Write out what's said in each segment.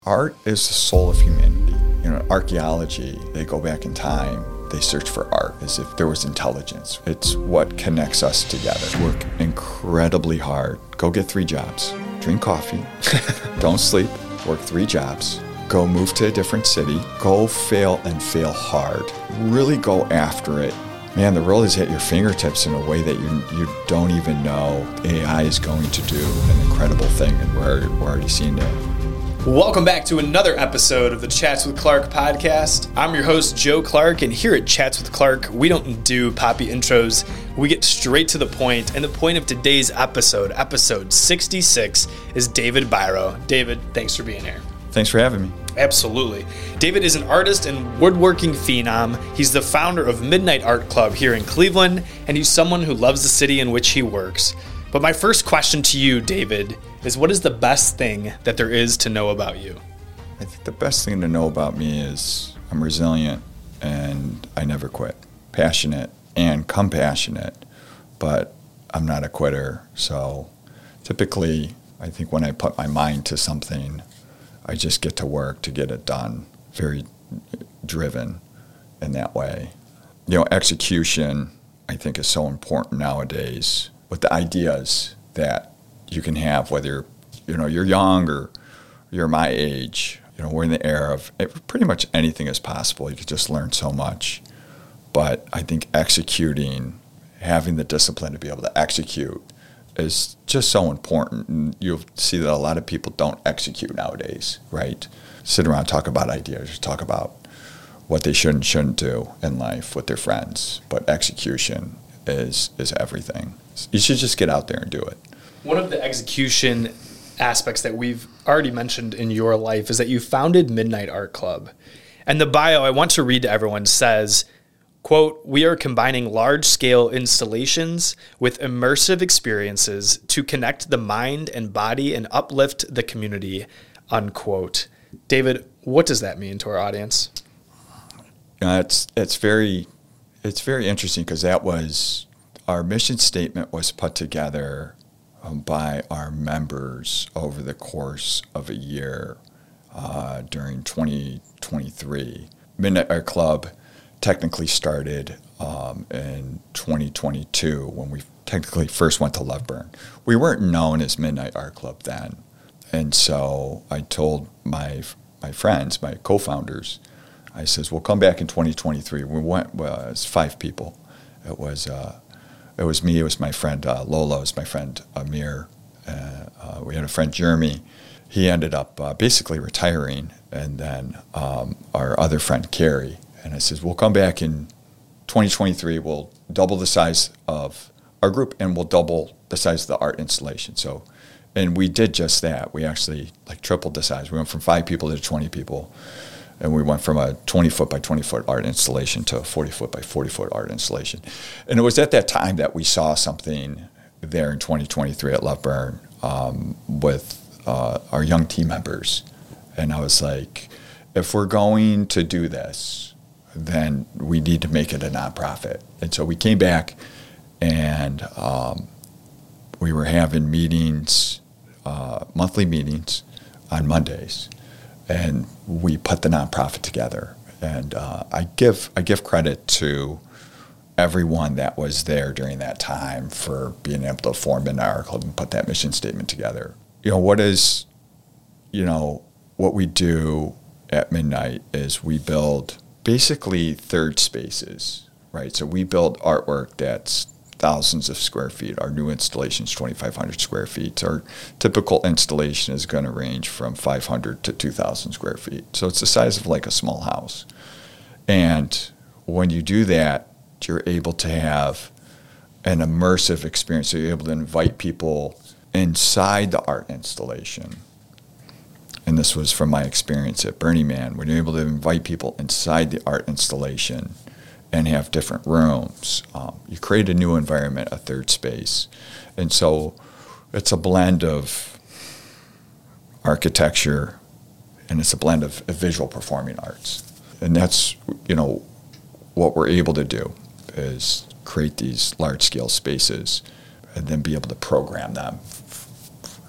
Art is the soul of humanity. Archaeology, they go back in time, they search for art as if there was intelligence. It's what connects us together. Work incredibly hard. Go get 3 jobs. Drink coffee. Don't sleep. Work 3 jobs. Go move to a different city. Go fail and fail hard. Really go after it. Man, the world is at your fingertips in a way that you don't even know. AI is going to do an incredible thing, and we're already seeing it. Welcome back to another episode of the Chats with Clark podcast. I'm your host, Joe Clark, and here at Chats with Clark, we don't do poppy intros. We get straight to the point, and the point of today's episode 66, is David Biro. David, thanks for being here. Thanks for having me. Absolutely. David is an artist and woodworking phenom. He's the founder of Midnight Art Club here in Cleveland, and he's someone who loves the city in which he works. But my first question to you, David, is what is the best thing that there is to know about you? I think the best thing to know about me is I'm resilient and I never quit. Passionate and compassionate, but I'm not a quitter. So typically, I think when I put my mind to something, I just get to work to get it done. Very driven in that way. Execution, I think, is so important nowadays with the ideas that you can have, whether you're young or you're my age. We're in the era of pretty much anything is possible. You can just learn so much. But I think executing, having the discipline to be able to execute is just so important. And you'll see that a lot of people don't execute nowadays, right? Sit around, talk about ideas, talk about what they should and shouldn't do in life with their friends. But execution is everything. You should just get out there and do it. One of the execution aspects that we've already mentioned in your life is that you founded Midnight Art Club. And the bio I want to read to everyone says, quote, "We are combining large-scale installations with immersive experiences to connect the mind and body and uplift the community," unquote. David, what does that mean to our audience? It's very interesting because that was our mission statement was put together by our members over the course of a year during 2023. Midnight Art Club technically started in 2022 when we technically first went to Loveburn. We weren't known as Midnight Art Club then. And so I told my friends, my co-founders, I says, we'll come back in 2023. We went, it was 5 people. It was me, it was my friend Lola, it was my friend Amir. We had a friend Jeremy. He ended up basically retiring. And then our other friend Carrie. And I says, we'll come back in 2023. We'll double the size of our group and we'll double the size of the art installation. And we did just that. We actually tripled the size. We went from 5 people to 20 people. And we went from a 20-foot by 20-foot art installation to a 40-foot by 40-foot art installation. And it was at that time that we saw something there in 2023 at Loveburn with our young team members. And I was like, if we're going to do this, then we need to make it a nonprofit. And so we came back and we were having meetings, monthly meetings on Mondays. And we put the nonprofit together. And I give credit to everyone that was there during that time for being able to form Midnight Art Club and put that mission statement together. What we do at Midnight is we build basically third spaces, right? So we build artwork that's thousands of square feet. Our new installation is 2,500 square feet. Our typical installation is going to range from 500 to 2,000 square feet. So it's the size of like a small house. And when you do that, you're able to have an immersive experience. So you're able to invite people inside the art installation. And this was from my experience at Burning Man, when you're able to invite people inside the art installation and have different rooms. You create a new environment, a third space. And so it's a blend of architecture and it's a blend of visual performing arts. And that's, what we're able to do is create these large-scale spaces and then be able to program them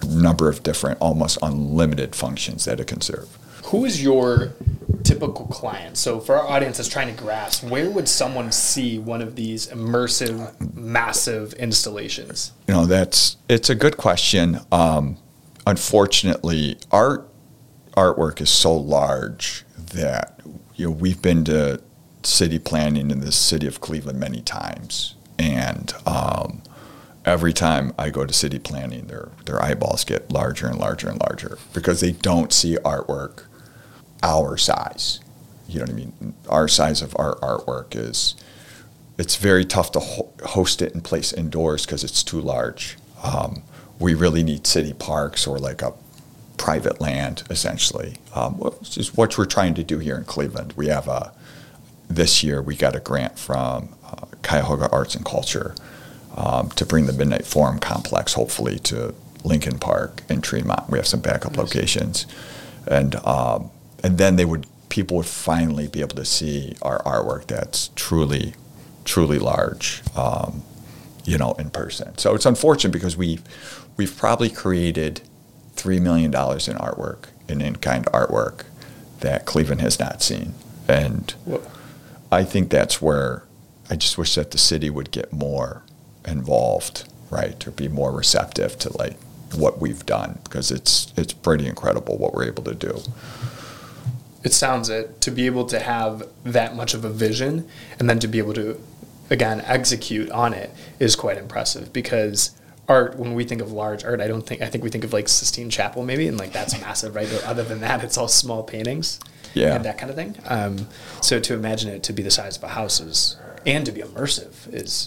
number of different, almost unlimited functions that it can serve. Who is your typical client? So for our audience that's trying to grasp, where would someone see one of these immersive, massive installations? It's a good question. Unfortunately, artwork is so large that we've been to city planning in the city of Cleveland many times, and every time I go to city planning, their eyeballs get larger and larger and larger because they don't see artwork our size. You know what I mean? Our size of our artwork it's very tough to host it in place indoors because it's too large. We really need city parks or like a private land, essentially, which is what we're trying to do here in Cleveland. We have this year we got a grant from Cuyahoga Arts and Culture to bring the Midnight Forum complex, hopefully, to Lincoln Park and Tremont. We have some backup locations, and then people would finally be able to see our artwork that's truly, truly large, in person. So it's unfortunate because we've probably created $3 million in artwork, in-kind artwork, that Cleveland has not seen. And Whoa. I think that's where I just wish that the city would get more involved, right, or be more receptive to like what we've done, because it's pretty incredible what we're able to do. It sounds it, to be able to have that much of a vision and then to be able to, again, execute on it is quite impressive, because art, when we think of large art, I think we think of like Sistine Chapel maybe, and like that's massive, right? But other than that, it's all small paintings, and that kind of thing. So to imagine it to be the size of a house and to be immersive is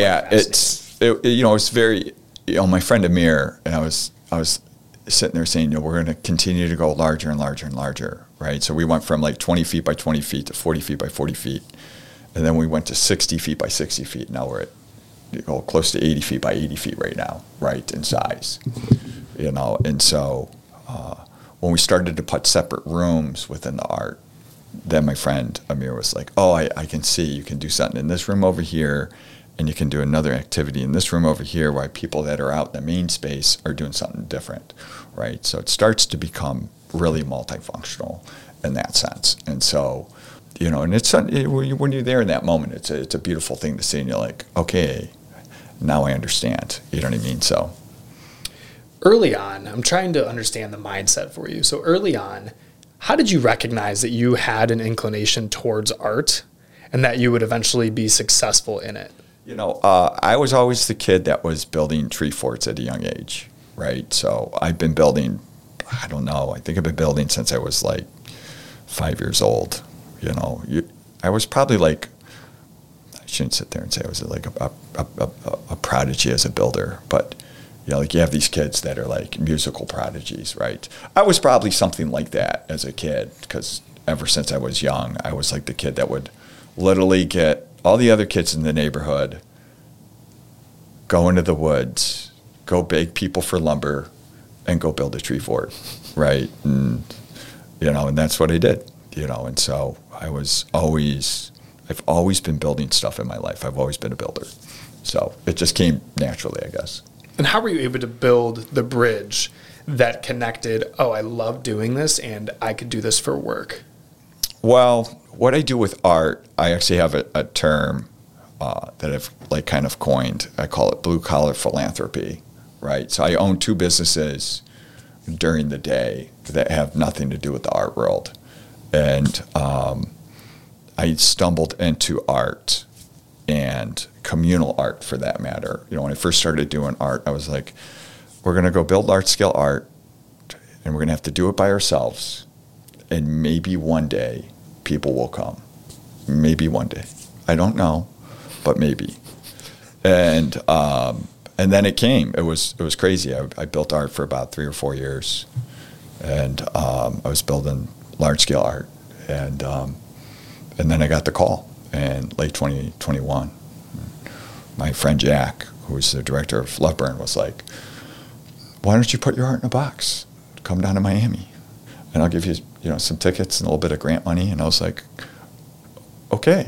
it's very, my friend Amir and I was sitting there saying, we're going to continue to go larger and larger and larger, right? So we went from like 20 feet by 20 feet to 40 feet by 40 feet, and then we went to 60 feet by 60 feet. Now we're at close to 80 feet by 80 feet right now, right, in size, and so when we started to put separate rooms within the art, then my friend Amir was like, I can see you can do something in this room over here, and you can do another activity in this room over here, while people that are out in the main space are doing something different, right? So it starts to become really multifunctional in that sense. And so, and it's when you're there in that moment, it's a beautiful thing to see, and you're like, okay, now I understand. You know what I mean? So early on, I'm trying to understand the mindset for you. So early on, how did you recognize that you had an inclination towards art and that you would eventually be successful in it? I was always the kid that was building tree forts at a young age, right? So I've been building, I don't know, I think I've been building since I was like 5 years old. I was probably like, I shouldn't sit there and say I was like a prodigy as a builder, but like you have these kids that are like musical prodigies, right? I was probably something like that as a kid, because ever since I was young, I was like the kid that would literally get all the other kids in the neighborhood, go into the woods, go beg people for lumber, and go build a tree fort, right? And and that's what I did, and so I've always been building stuff in my life. I've always been a builder. So it just came naturally, I guess. And how were you able to build the bridge that connected, I love doing this and I could do this for work? Well, what I do with art, I actually have a term that I've like kind of coined. I call it blue collar philanthropy, right? So I own 2 businesses during the day that have nothing to do with the art world. And I stumbled into art, and communal art for that matter. When I first started doing art, I was like, we're going to go build large scale art, and we're going to have to do it by ourselves. And maybe one day people will come. Maybe one day. I don't know, but maybe. And then it came. It was crazy. I built art for about 3 or 4 years, and I was building large scale art, and then I got the call in late 2021. My friend Jack, who was the director of Loveburn, was like, why don't you put your art in a box? Come down to Miami, and I'll give you, some tickets and a little bit of grant money. And I was like, okay.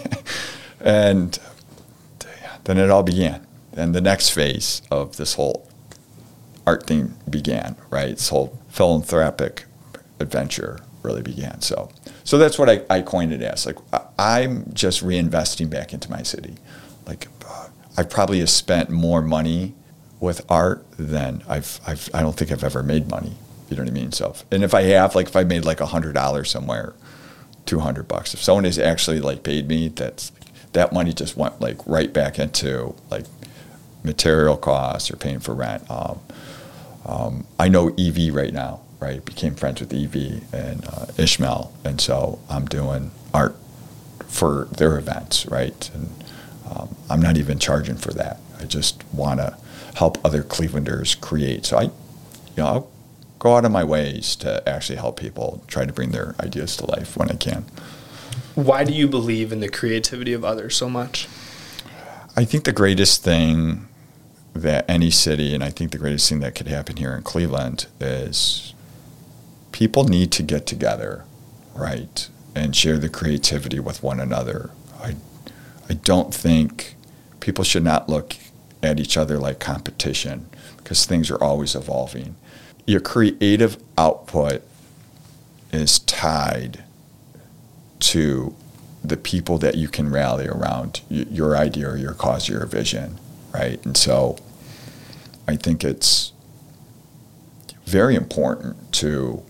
And then it all began. And the next phase of this whole art thing began, right? This whole philanthropic adventure really began. So that's what I coined it as. Like, I'm just reinvesting back into my city. Like, I probably have spent more money with art than I don't think I've ever made money. You know what I mean? So, and if I have, like, if I made like $100 somewhere, $200, if someone has actually like paid me, that money just went like right back into like material costs or paying for rent. I know EV right now, right? Became friends with EV and Ishmael, and so I'm doing art for their events, right? And I'm not even charging for that. I just want to help other Clevelanders create. So I'll go out of my ways to actually help people try to bring their ideas to life when I can. Why do you believe in the creativity of others so much? I think the greatest thing that any city, and I think the greatest thing that could happen here in Cleveland, is people need to get together, right, and share the creativity with one another. I don't think people should not look at each other like competition, because things are always evolving. Your creative output is tied to the people that you can rally around your idea or your cause or your vision, right? And so I think it's very important to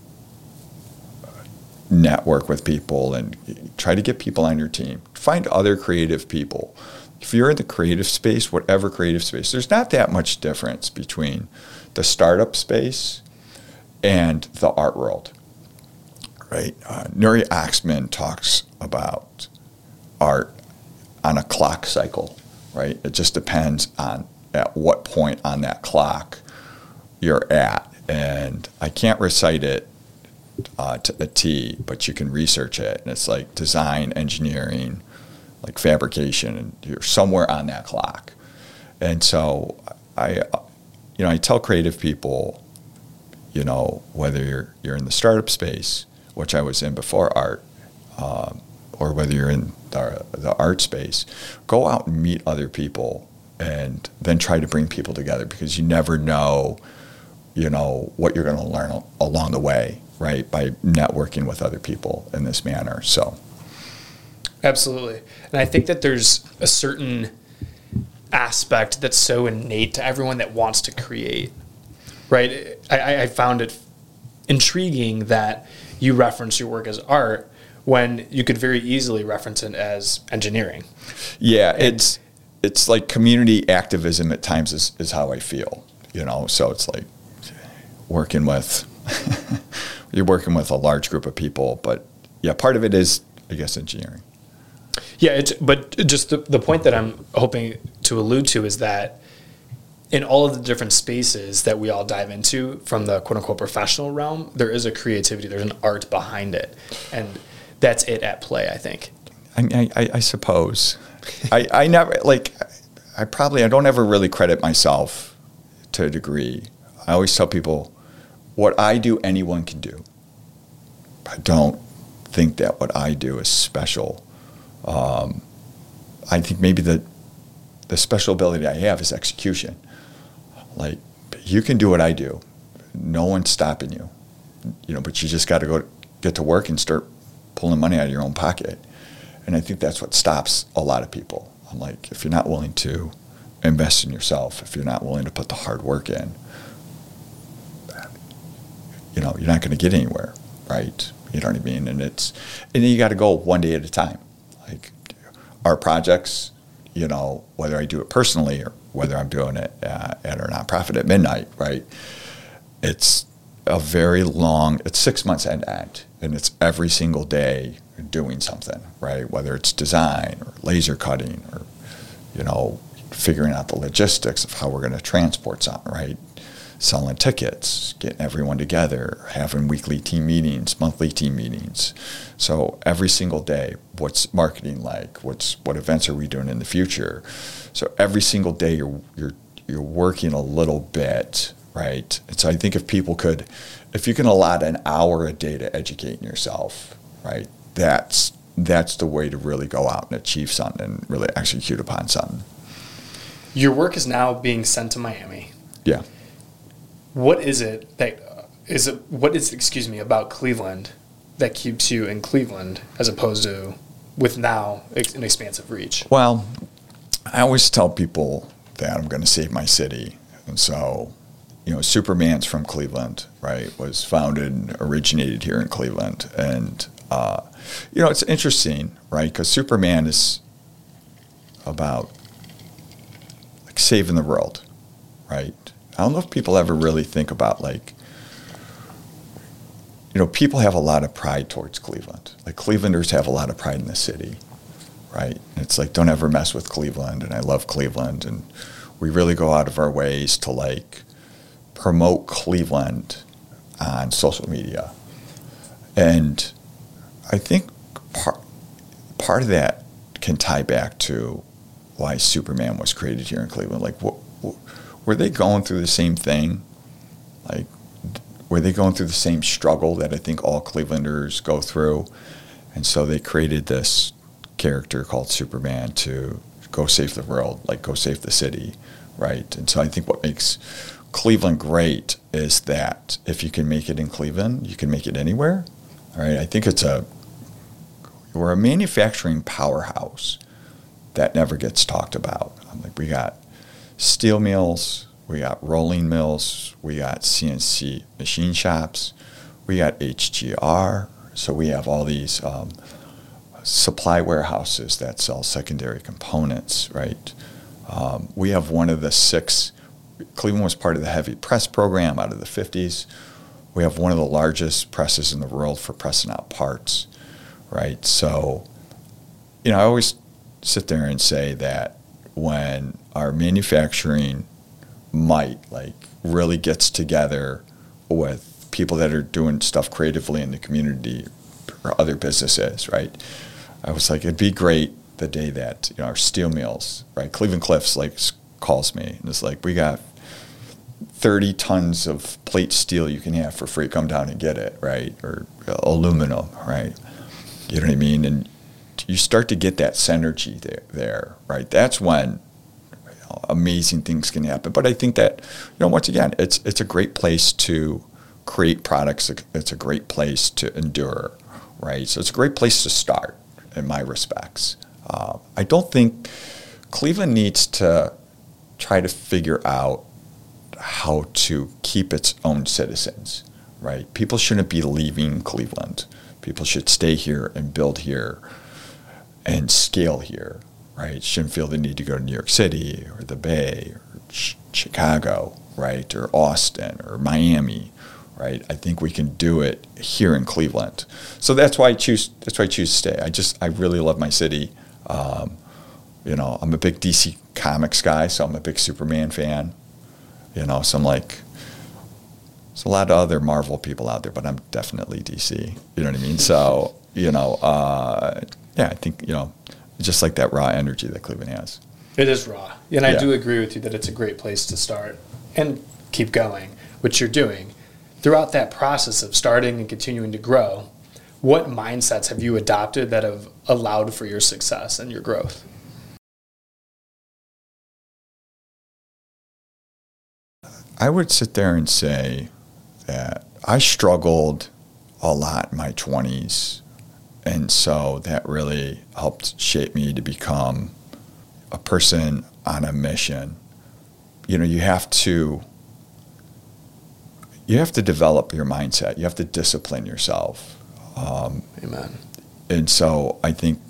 network with people and try to get people on your team. Find other creative people. If you're in the creative space, whatever creative space, there's not that much difference between the startup space and the art world, right? Nuri Oxman talks about art on a clock cycle, right? It just depends on at what point on that clock you're at. And I can't recite it to the T, but you can research it. And it's like design, engineering, like fabrication, and you're somewhere on that clock. And so I tell creative people, whether you're in the startup space, which I was in before art, or whether you're in the art space, go out and meet other people and then try to bring people together, because you never know, what you're going to learn along the way, right, by networking with other people in this manner. So, absolutely. And I think that there's a certain aspect that's so innate to everyone that wants to create, right? I found it intriguing that you reference your work as art when you could very easily reference it as engineering. Yeah, it's like community activism at times is how I feel, so it's like you're working with a large group of people, but yeah, part of it is, I guess, engineering. Yeah, but just the point that I'm hoping to allude to is that in all of the different spaces that we all dive into from the quote-unquote professional realm, there is a creativity, there's an art behind it, and that's it at play, I think. I suppose. I never, I don't ever really credit myself to a degree. I always tell people, what I do, anyone can do. I don't think that what I do is special. I think maybe the special ability I have is execution. Like, you can do what I do. No one's stopping you. But you just got to go get to work and start pulling money out of your own pocket. And I think that's what stops a lot of people. I'm like, if you're not willing to invest in yourself, if you're not willing to put the hard work in, you're not going to get anywhere, right? You know what I mean? And then you got to go one day at a time. Like our projects, whether I do it personally or whether I'm doing it at our nonprofit at Midnight, right? It's it's 6 months end to end, and it's every single day doing something, right? Whether it's design or laser cutting or, figuring out the logistics of how we're going to transport something, right? Selling tickets, getting everyone together, having weekly team meetings, monthly team meetings. So every single day, what's marketing like? What events are we doing in the future? So every single day you're working a little bit, right? And so I think if you can allot an hour a day to educate yourself, right? That's the way to really go out and achieve something and really execute upon something. Your work is now being sent to Miami. Yeah. What is it about Cleveland that keeps you in Cleveland as opposed to with now an expansive reach? Well, I always tell people that I'm going to save my city. And so, Superman's from Cleveland, right? Was founded and originated here in Cleveland. And, it's interesting, right? Because Superman is about like saving the world, right? I don't know if people ever really think about people have a lot of pride towards Cleveland. Like Clevelanders have a lot of pride in the city, right? And it's like, don't ever mess with Cleveland, and I love Cleveland, and we really go out of our ways to promote Cleveland on social media. And I think part of that can tie back to why Superman was created here in Cleveland. Were they going through the same thing? Were they going through the same struggle that I think all Clevelanders go through? And so they created this character called Superman to go save the world, go save the city, right? And so I think what makes Cleveland great is that if you can make it in Cleveland, you can make it anywhere, all right? I think we're a manufacturing powerhouse that never gets talked about. We got steel mills, we got rolling mills, we got CNC machine shops, we got HGR, so we have all these supply warehouses that sell secondary components, right? We have one of the 6, Cleveland was part of the heavy press program out of the 50s. We have one of the largest presses in the world for pressing out parts, right? So, I always sit there and say that when our manufacturing might really gets together with people that are doing stuff creatively in the community or other businesses, right? I was like, it'd be great the day that our steel mills, right? Cleveland Cliffs calls me and it's like, we got 30 tons of plate steel you can have for free. Come down and get it, right? Or aluminum, right? You know what I mean? And you start to get that synergy there, right? That's when amazing things can happen. But I think that, once again, it's a great place to create products. It's a great place to endure, right? So it's a great place to start, in my respects. I don't think Cleveland needs to try to figure out how to keep its own citizens, right? People shouldn't be leaving Cleveland. People should stay here and build here and scale here. Right, shouldn't feel the need to go to New York City or the Bay or Chicago, right, or Austin or Miami, right? I think we can do it here in Cleveland. So that's why I choose to stay. I really love my city. I'm a big DC Comics guy, so I'm a big Superman fan. So I'm there's a lot of other Marvel people out there, but I'm definitely DC. You know what I mean? So I think just like that raw energy that Cleveland has. It is raw. And I do agree with you that it's a great place to start and keep going, which you're doing. Throughout that process of starting and continuing to grow, what mindsets have you adopted that have allowed for your success and your growth? I would sit there and say that I struggled a lot in my 20s. And so that really helped shape me to become a person on a mission. You have to develop your mindset. You have to discipline yourself. Amen. And so I think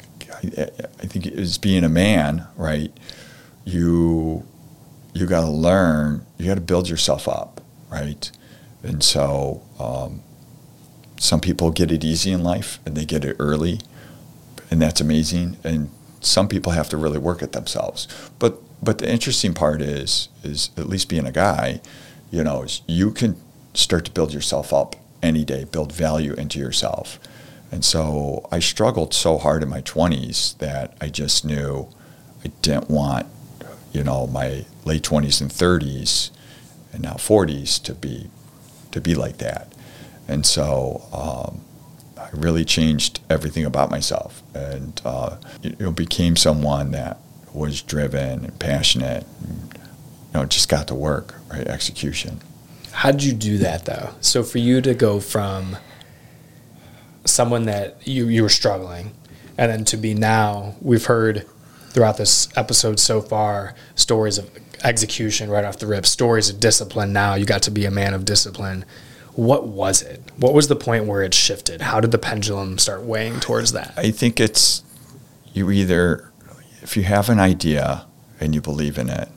as being a man, right, you got to learn, you got to build yourself up, right? And so some people get it easy in life and they get it early, and that's amazing. And some people have to really work at themselves. But the interesting part is at least being a guy, is you can start to build yourself up any day, build value into yourself. And so I struggled so hard in my 20s that I just knew I didn't want, my late 20s and 30s and now 40s to be like that. And so I really changed everything about myself and became someone that was driven and passionate and, just got to work, right? Execution. How did you do that, though? So for you to go from someone that you were struggling, and then to be now, we've heard throughout this episode so far stories of execution right off the rip, stories of discipline. Now you got to be a man of discipline. What was it? What was the point where it shifted? How did the pendulum start weighing towards that? I think it's you either, if you have an idea and you believe in it,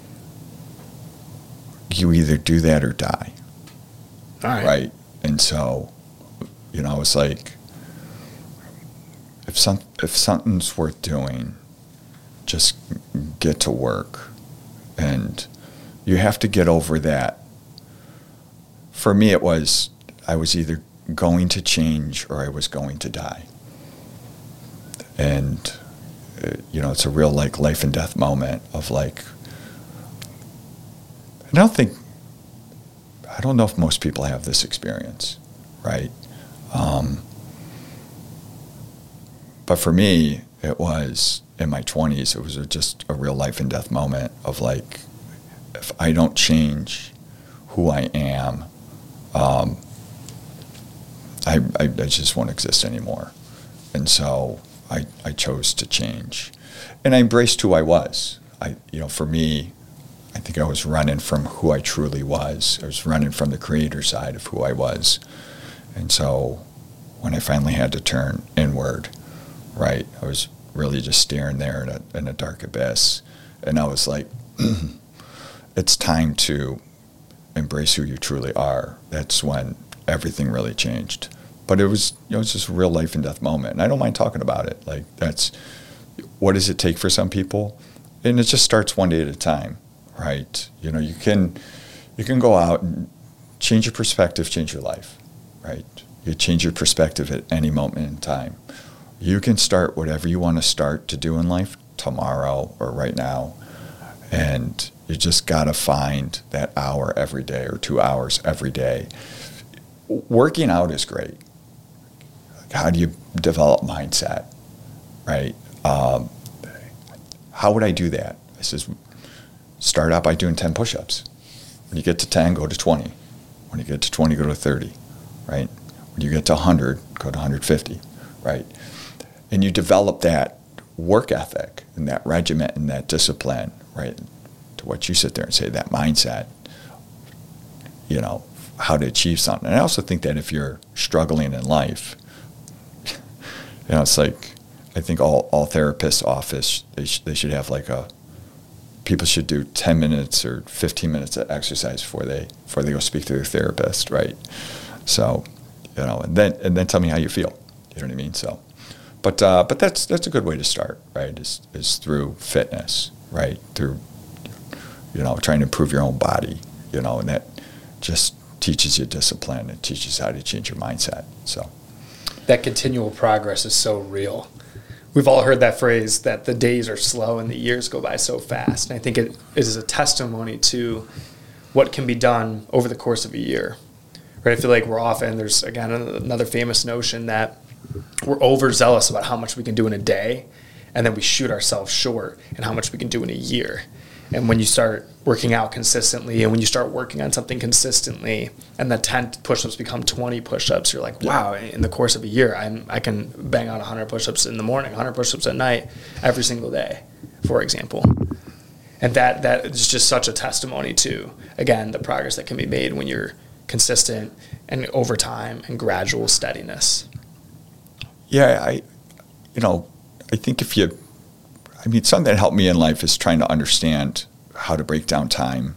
you either do that or die. All right. Right? And so, it's like, if something's worth doing, just get to work. And you have to get over that. For me, I was either going to change or I was going to die. And, it's a real like life and death moment of like, I don't know if most people have this experience, right? But for me, it was in my 20s, it was just a real life and death moment of like, if I don't change who I am, I just won't exist anymore. And so I chose to change. And I embraced who I was. For me, I think I was running from who I truly was. I was running from the creator side of who I was. And so when I finally had to turn inward, right, I was really just staring there in a dark abyss. And I was like, it's time to embrace who you truly are. That's when everything really changed. But it was, it's just a real life and death moment. And I don't mind talking about it. Like, what does it take for some people? And it just starts one day at a time. Right, you can go out and change your perspective, change your life, right? You change your perspective at any moment in time. You can start whatever you want to start to do in life tomorrow or right now, and you just got to find that hour every day or 2 hours every day. Working out is great. How do you develop mindset, right? How would I do that? I says, start out by doing 10 push-ups. When you get to 10, go to 20. When you get to 20, go to 30, right? When you get to 100, go to 150, right? And you develop that work ethic and that regiment and that discipline, right? To what you sit there and say, that mindset, how to achieve something. And I also think that if you're struggling in life, it's like, I think all therapists' office, they should have like people should do 10 minutes or 15 minutes of exercise before they go speak to their therapist, right? So, and then tell me how you feel. You know what I mean? So, but that's a good way to start, right? Is through fitness, right? Through, trying to improve your own body, and that just teaches you discipline. It teaches how to change your mindset. So, that continual progress is so real. We've all heard that phrase that the days are slow and the years go by so fast. And I think it is a testimony to what can be done over the course of a year. Right? I feel like there's, again, another famous notion that we're overzealous about how much we can do in a day, and then we shoot ourselves short in how much we can do in a year. And when you start working out consistently, and when you start working on something consistently, and the 10 push-ups become 20 push-ups, you're like, wow, in the course of a year, I can bang out 100 push-ups in the morning, 100 push-ups at night, every single day, for example. And that is just such a testimony to, again, the progress that can be made when you're consistent and over time and gradual steadiness. Yeah, I think something that helped me in life is trying to understand how to break down time.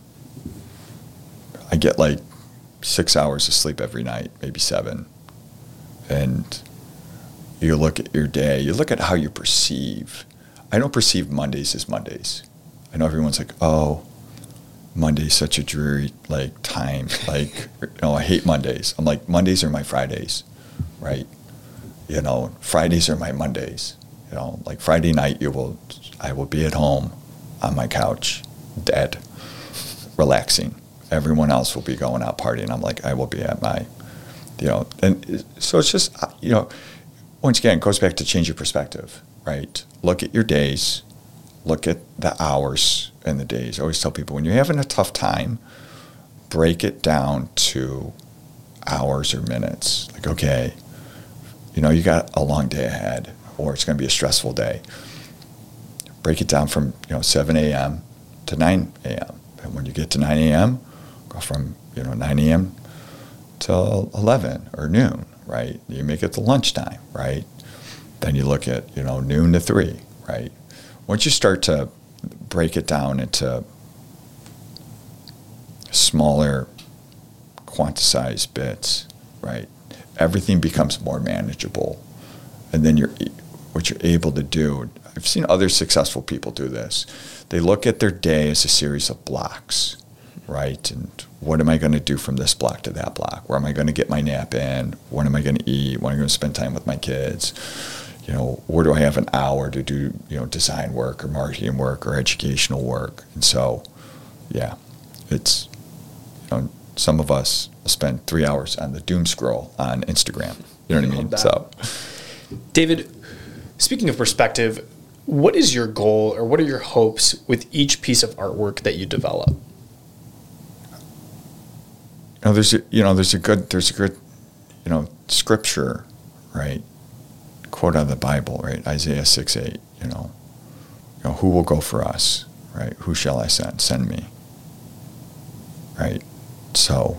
I get like 6 hours of sleep every night, maybe 7. And you look at your day, you look at how you perceive. I don't perceive Mondays as Mondays. I know everyone's like, oh, Monday's such a dreary time. I hate Mondays. I'm like, Mondays are my Fridays, right? Fridays are my Mondays. Like Friday night, I will be at home on my couch, dead, relaxing. Everyone else will be going out partying. I'm like, I will be at my, and so it's just, once again, it goes back to change your perspective, right? Look at your days, look at the hours and the days. I always tell people, when you're having a tough time, break it down to hours or minutes. Like, okay, you got a long day ahead, or it's going to be a stressful day. Break it down from 7 a.m. to 9 a.m. And when you get to 9 a.m., go from 9 a.m. till 11 or noon, right? You make it to lunchtime, right? Then you look at noon to 3, right? Once you start to break it down into smaller quantized bits, right? Everything becomes more manageable. And then what you're able to do, I've seen other successful people do this. They look at their day as a series of blocks, right? And what am I going to do from this block to that block? Where am I going to get my nap in? When am I going to eat? When am I going to spend time with my kids? Where do I have an hour to do, design work or marketing work or educational work? And so, yeah, it's, some of us spend 3 hours on the doom scroll on Instagram. You know what I mean? So, David, speaking of perspective, what is your goal or what are your hopes with each piece of artwork that you develop? There's a good scripture, right? Quote out of the Bible, right? Isaiah 6:8. Who will go for us, right? Who shall I send? Send me, right? So,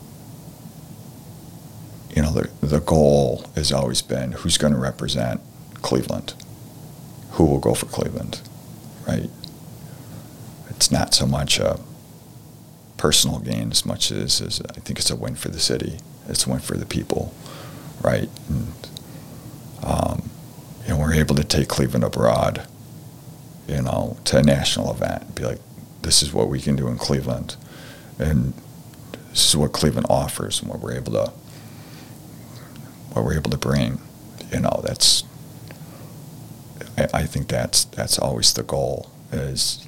the goal has always been who's going to represent Cleveland, who will go for Cleveland, right? It's not so much a personal gain as much as I think it's a win for the city. It's a win for the people, right? And we're able to take Cleveland abroad, to a national event and be like, this is what we can do in Cleveland, and this is what Cleveland offers, and what we're able to bring. That's. I think that's always the goal. Is,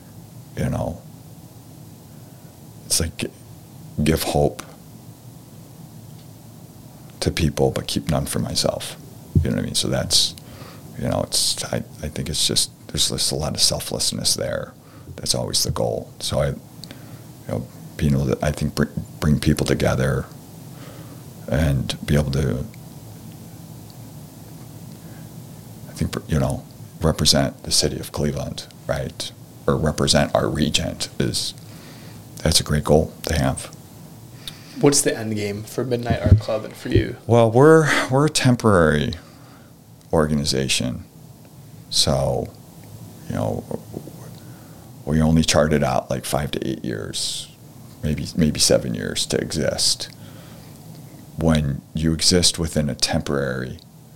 it's like give hope to people, but keep none for myself. You know what I mean? So that's, I think it's just, there's just a lot of selflessness there. That's always the goal. So being able to, I think, bring people together and be able to, I think, represent the city of Cleveland, right? Or represent our region that's a great goal to have. What's the end game for Midnight Art Club and for you? Well, we're a temporary organization, so we only charted out like 5 to 8 years, maybe 7 years to exist. When you exist within a temporary,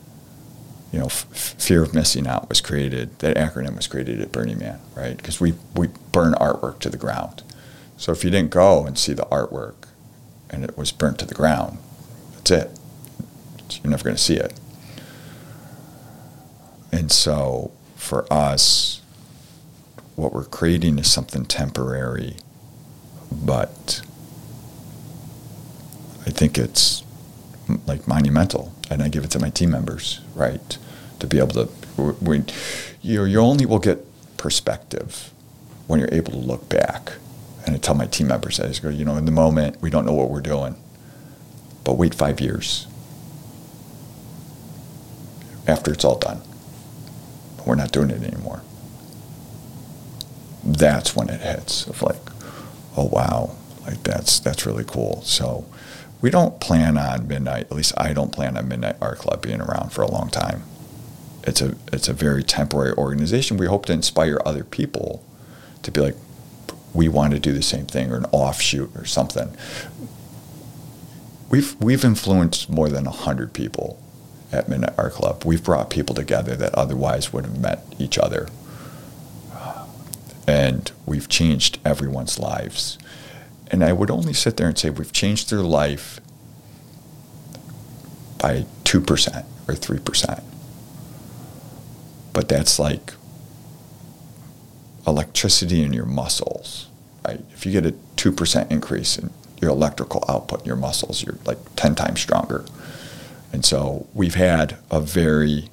fear of missing out was created. That acronym was created at Burning Man, right? Because we burn artwork to the ground. So if you didn't go and see the artwork and it was burnt to the ground, that's it. You're never going to see it. And so for us, what we're creating is something temporary, but I think it's like monumental, and I give it to my team members, right? To be able to, you only will get perspective when you're able to look back. And I tell my team members, I just go, in the moment, we don't know what we're doing, but wait 5 years. After it's all done, we're not doing it anymore. That's when it hits of like, oh wow, like that's really cool. So we don't plan on Midnight, at least I don't plan on Midnight Art Club being around for a long time. It's a very temporary organization. We hope to inspire other people to be like, we want to do the same thing, or an offshoot or something. We've influenced more than 100 people at Midnight Art Club. We've brought people together that otherwise would have met each other. And we've changed everyone's lives. And I would only sit there and say we've changed their life by 2% or 3%. But that's like electricity in your muscles, right? If you get a 2% increase in your electrical output in your muscles, you're like 10 times stronger. And so we've had a very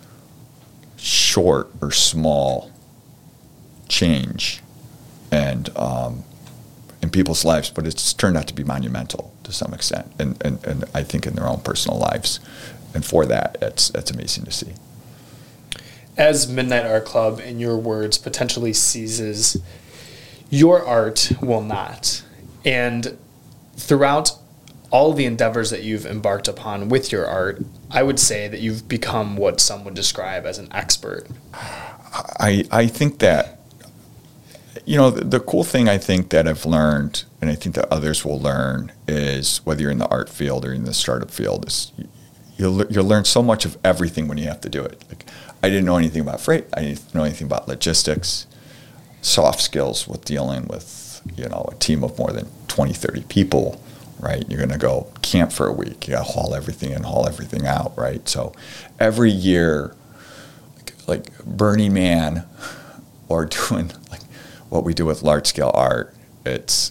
short or small change and in people's lives, but it's turned out to be monumental to some extent, and I think in their own personal lives. And for that, it's amazing to see. As Midnight Art Club, in your words, potentially seizes, your art will not. And throughout all the endeavors that you've embarked upon with your art, I would say that you've become what some would describe as an expert. I think that, the cool thing I think that I've learned, and I think that others will learn, is whether you're in the art field or in the startup field, is you'll learn so much of everything when you have to do it. Like, I didn't know anything about freight. I didn't know anything about logistics, soft skills with dealing with, a team of more than 20, 30 people, right? You're going to go camp for a week. You got to haul everything in, haul everything out, right? So every year, like Burning Man, or doing like what we do with large scale art, it's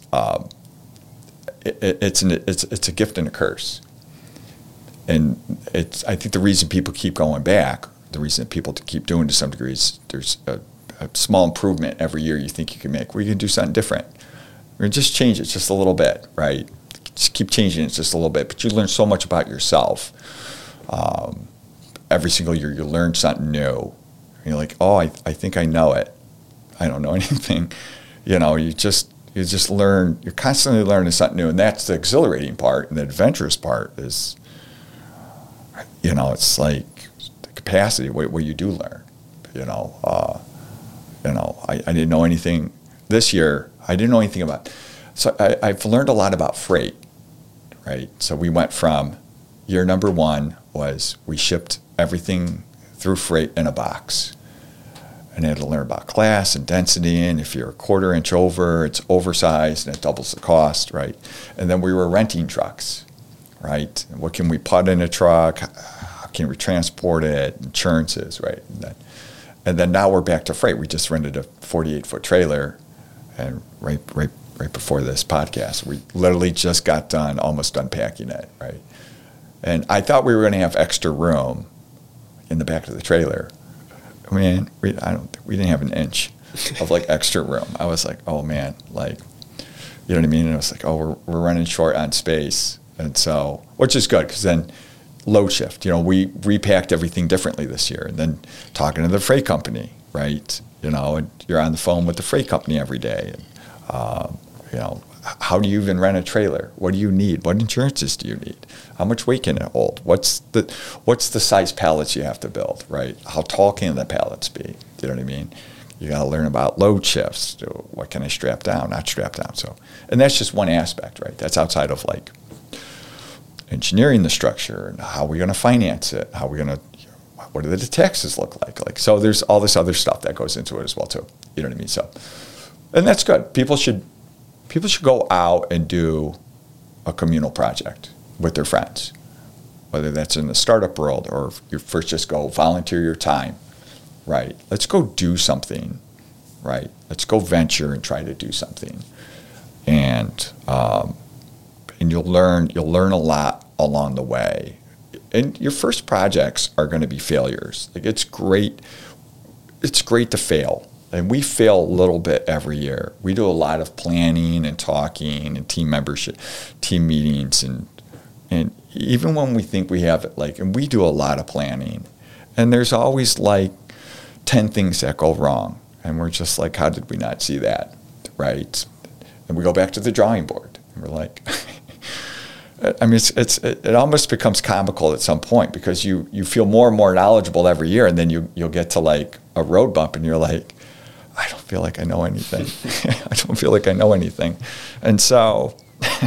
a gift and a curse. And I think the reason people keep going back, the reason that people keep doing to some degree is there's a small improvement every year you think you can make. We can do something different. We're going to just change it just a little bit, right? Just keep changing it just a little bit. But you learn so much about yourself. Every single year you learn something new. And you're like, oh, I think I know it. I don't know anything. You just learn. You're constantly learning something new. And that's the exhilarating part. And the adventurous part is, it's like the capacity, what you do learn. I didn't know anything this year. I didn't know anything about. So I've learned a lot about freight, right? So we went from year number one was we shipped everything through freight in a box. And I had to learn about class and density, and if you're a quarter inch over, it's oversized and it doubles the cost, right? And then we were renting trucks, right? And what can we put in a truck? How can we transport it? Insurances, right? And then now we're back to freight. We just rented a 48-foot trailer, and right before this podcast, we literally just got done almost unpacking it, right? And I thought we were going to have extra room in the back of the trailer. Man, we didn't have an inch of like extra room. I was like, oh man, like, you know what I mean? And I was like, oh, we're running short on space, and so, which is good because then load shift. We repacked everything differently this year, and then talking to the freight company, right? And you're on the phone with the freight company every day. And, how do you even rent a trailer? What do you need? What insurances do you need? How much weight can it hold? What's the size pallets you have to build, right? How tall can the pallets be? You know what I mean? You got to learn about load shifts. What can I strap down, not strap down? So, and that's just one aspect, right? That's outside of like engineering the structure and how are we going to finance it? What do the taxes look like? So there's all this other stuff that goes into it as well too. You know what I mean? So, and that's good. People should go out and do a communal project with their friends, whether that's in the startup world or if you first just go volunteer your time, right? Let's go do something, right? Let's go venture and try to do something. And you'll learn a lot along the way. And your first projects are going to be failures. Like it's great to fail. And we fail a little bit every year. We do a lot of planning and talking and team membership, team meetings, and even when we think we have it, and we do a lot of planning. And there's always 10 things that go wrong. And we're just like, how did we not see that, right? And we go back to the drawing board. And we're like, I mean, it almost becomes comical at some point because you feel more and more knowledgeable every year. And then you'll get to a road bump and you're like, I don't feel like I know anything. I don't feel like I know anything. And so,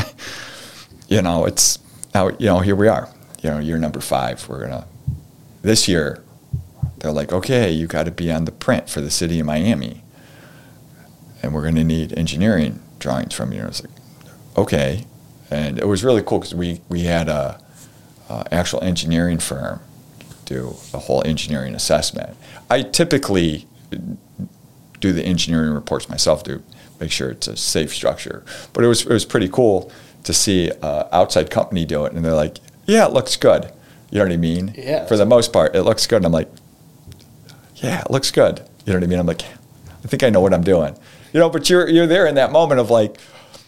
it's now, here we are, year number 5. This year, they're like, okay, you got to be on the print for the city of Miami. And we're going to need engineering drawings from you. And I was like, okay. And it was really cool because we had a actual engineering firm do a whole engineering assessment. I typically do the engineering reports myself to make sure it's a safe structure. But it was pretty cool to see an outside company do it, and they're like, yeah, it looks good. You know what I mean? Yeah. For the most part, it looks good. And I'm like, yeah, it looks good. You know what I mean? I'm like, I think I know what I'm doing. But you're there in that moment of like,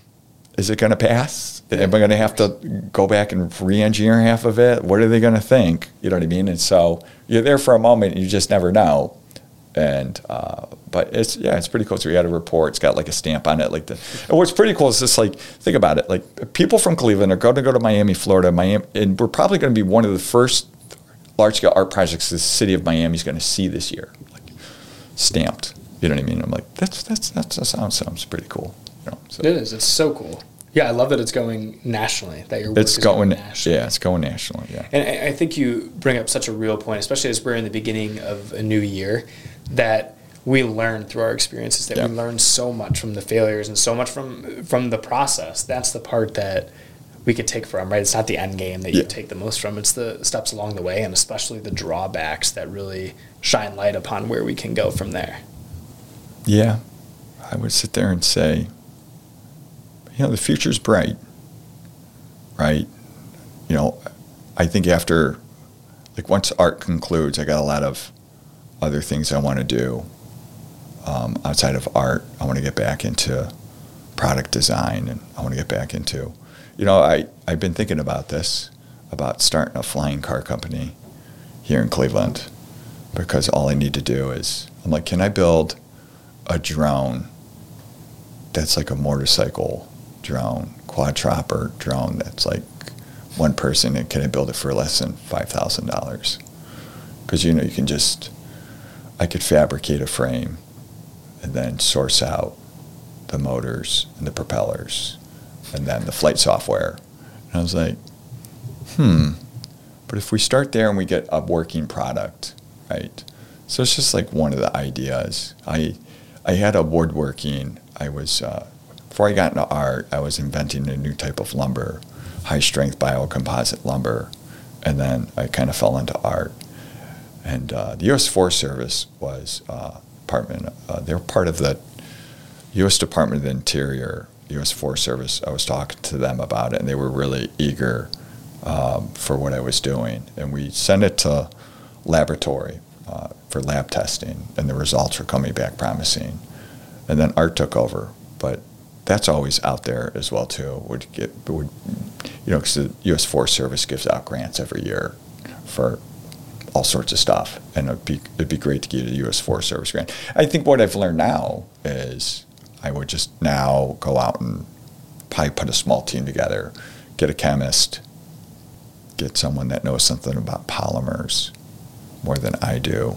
is it going to pass? Am I going to have to go back and re-engineer half of it? What are they going to think? You know what I mean? And so you're there for a moment, and you just never know. And but it's pretty cool. So we had a report. It's got like a stamp on it, and what's pretty cool is just like, think about it. Like, people from Cleveland are going to go to Miami, Florida, and we're probably going to be one of the first large scale art projects the city of Miami is going to see this year, like stamped. You know what I mean? I'm like, that sounds pretty cool. You know, so. It is. It's so cool. Yeah, I love that it's going nationally. That your work it's is going nationally. Yeah, it's going nationally. Yeah, and I think you bring up such a real point, especially as we're in the beginning of a new year, that we learn through our experiences. That we learn so much from the failures and so much from the process. That's the part that we could take from, right? It's not the end game that you take the most from. It's the steps along the way, and especially the drawbacks that really shine light upon where we can go from there. Yeah, I would sit there and say, the future's bright, right? I think after, once art concludes, I got a lot of other things I want to do outside of art. I want to get back into product design, and I want to get back into, I've been thinking about this, about starting a flying car company here in Cleveland, because all I need to do is, I'm like, can I build a drone that's like a motorcycle drone, quadcopter drone that's like one person, and can I build it for less than $5,000? Because you can I could fabricate a frame and then source out the motors and the propellers and then the flight software. And I was like, but if we start there and we get a working product, right? So it's just like one of the ideas. I had a woodworking. I was before I got into art, I was inventing a new type of lumber, high-strength biocomposite lumber, and then I kind of fell into art. And the U.S. Forest Service was they were part of the U.S. Department of the Interior, U.S. Forest Service. I was talking to them about it, and they were really eager for what I was doing. And we sent it to laboratory for lab testing, and the results were coming back promising. And then art took over, but that's always out there as well too. Because the U.S. Forest Service gives out grants every year for all sorts of stuff, and it'd be great to get a U.S. Forest Service grant. I think what I've learned now is I would just now go out and probably put a small team together, get a chemist, get someone that knows something about polymers more than I do,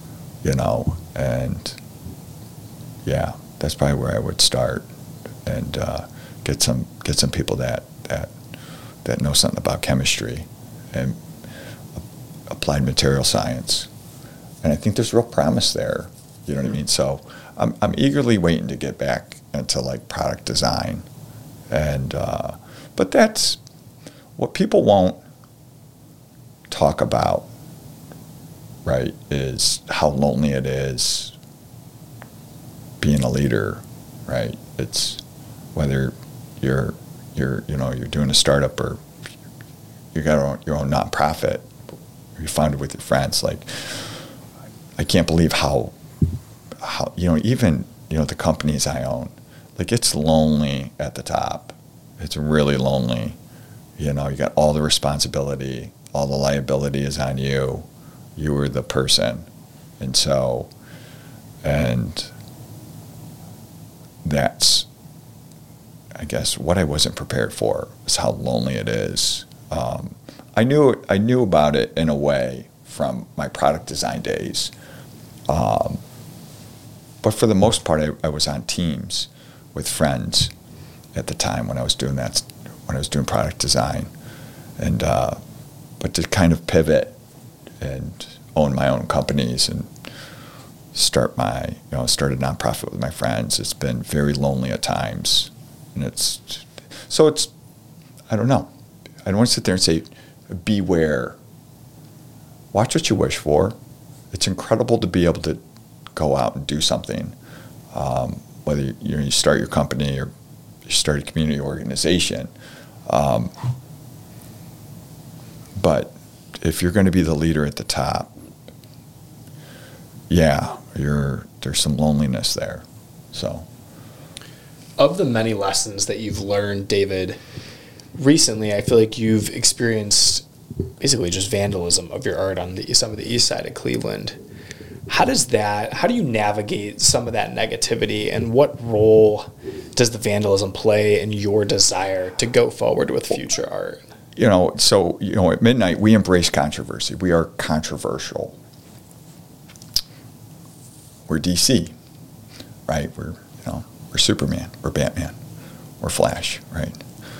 and that's probably where I would start, and get some people that know something about chemistry and applied material science, and I think there's real promise there. You know what I mean? So I'm eagerly waiting to get back into product design, and but that's what people won't talk about, right? Is how lonely it is being a leader, right? It's whether you're doing a startup or you got your own nonprofit, or you found it with your friends. I can't believe how even the companies I own, it's lonely at the top. It's really lonely. You got all the responsibility, all the liability is on you. You were the person, and that's, I guess, what I wasn't prepared for, is how lonely it is. I knew about it in a way from my product design days, but for the most part, I was on teams with friends at the time when I was doing that, when I was doing product design, and but to kind of pivot and own my own companies and start a nonprofit with my friends, it's been very lonely at times. And it's I don't know. I don't want to sit there and say, beware. Watch what you wish for. It's incredible to be able to go out and do something. Whether you start your company or you start a community organization. But if you're going to be the leader at the top, there's some loneliness there. So of the many lessons that you've learned, David, recently, I feel like you've experienced basically just vandalism of your art on some of the east side of Cleveland. How do you navigate some of that negativity, and what role does the vandalism play in your desire to go forward with future art? At Midnight, we embrace controversy. We are controversial. We're DC, right? We're Superman. We're Batman. We're Flash, right?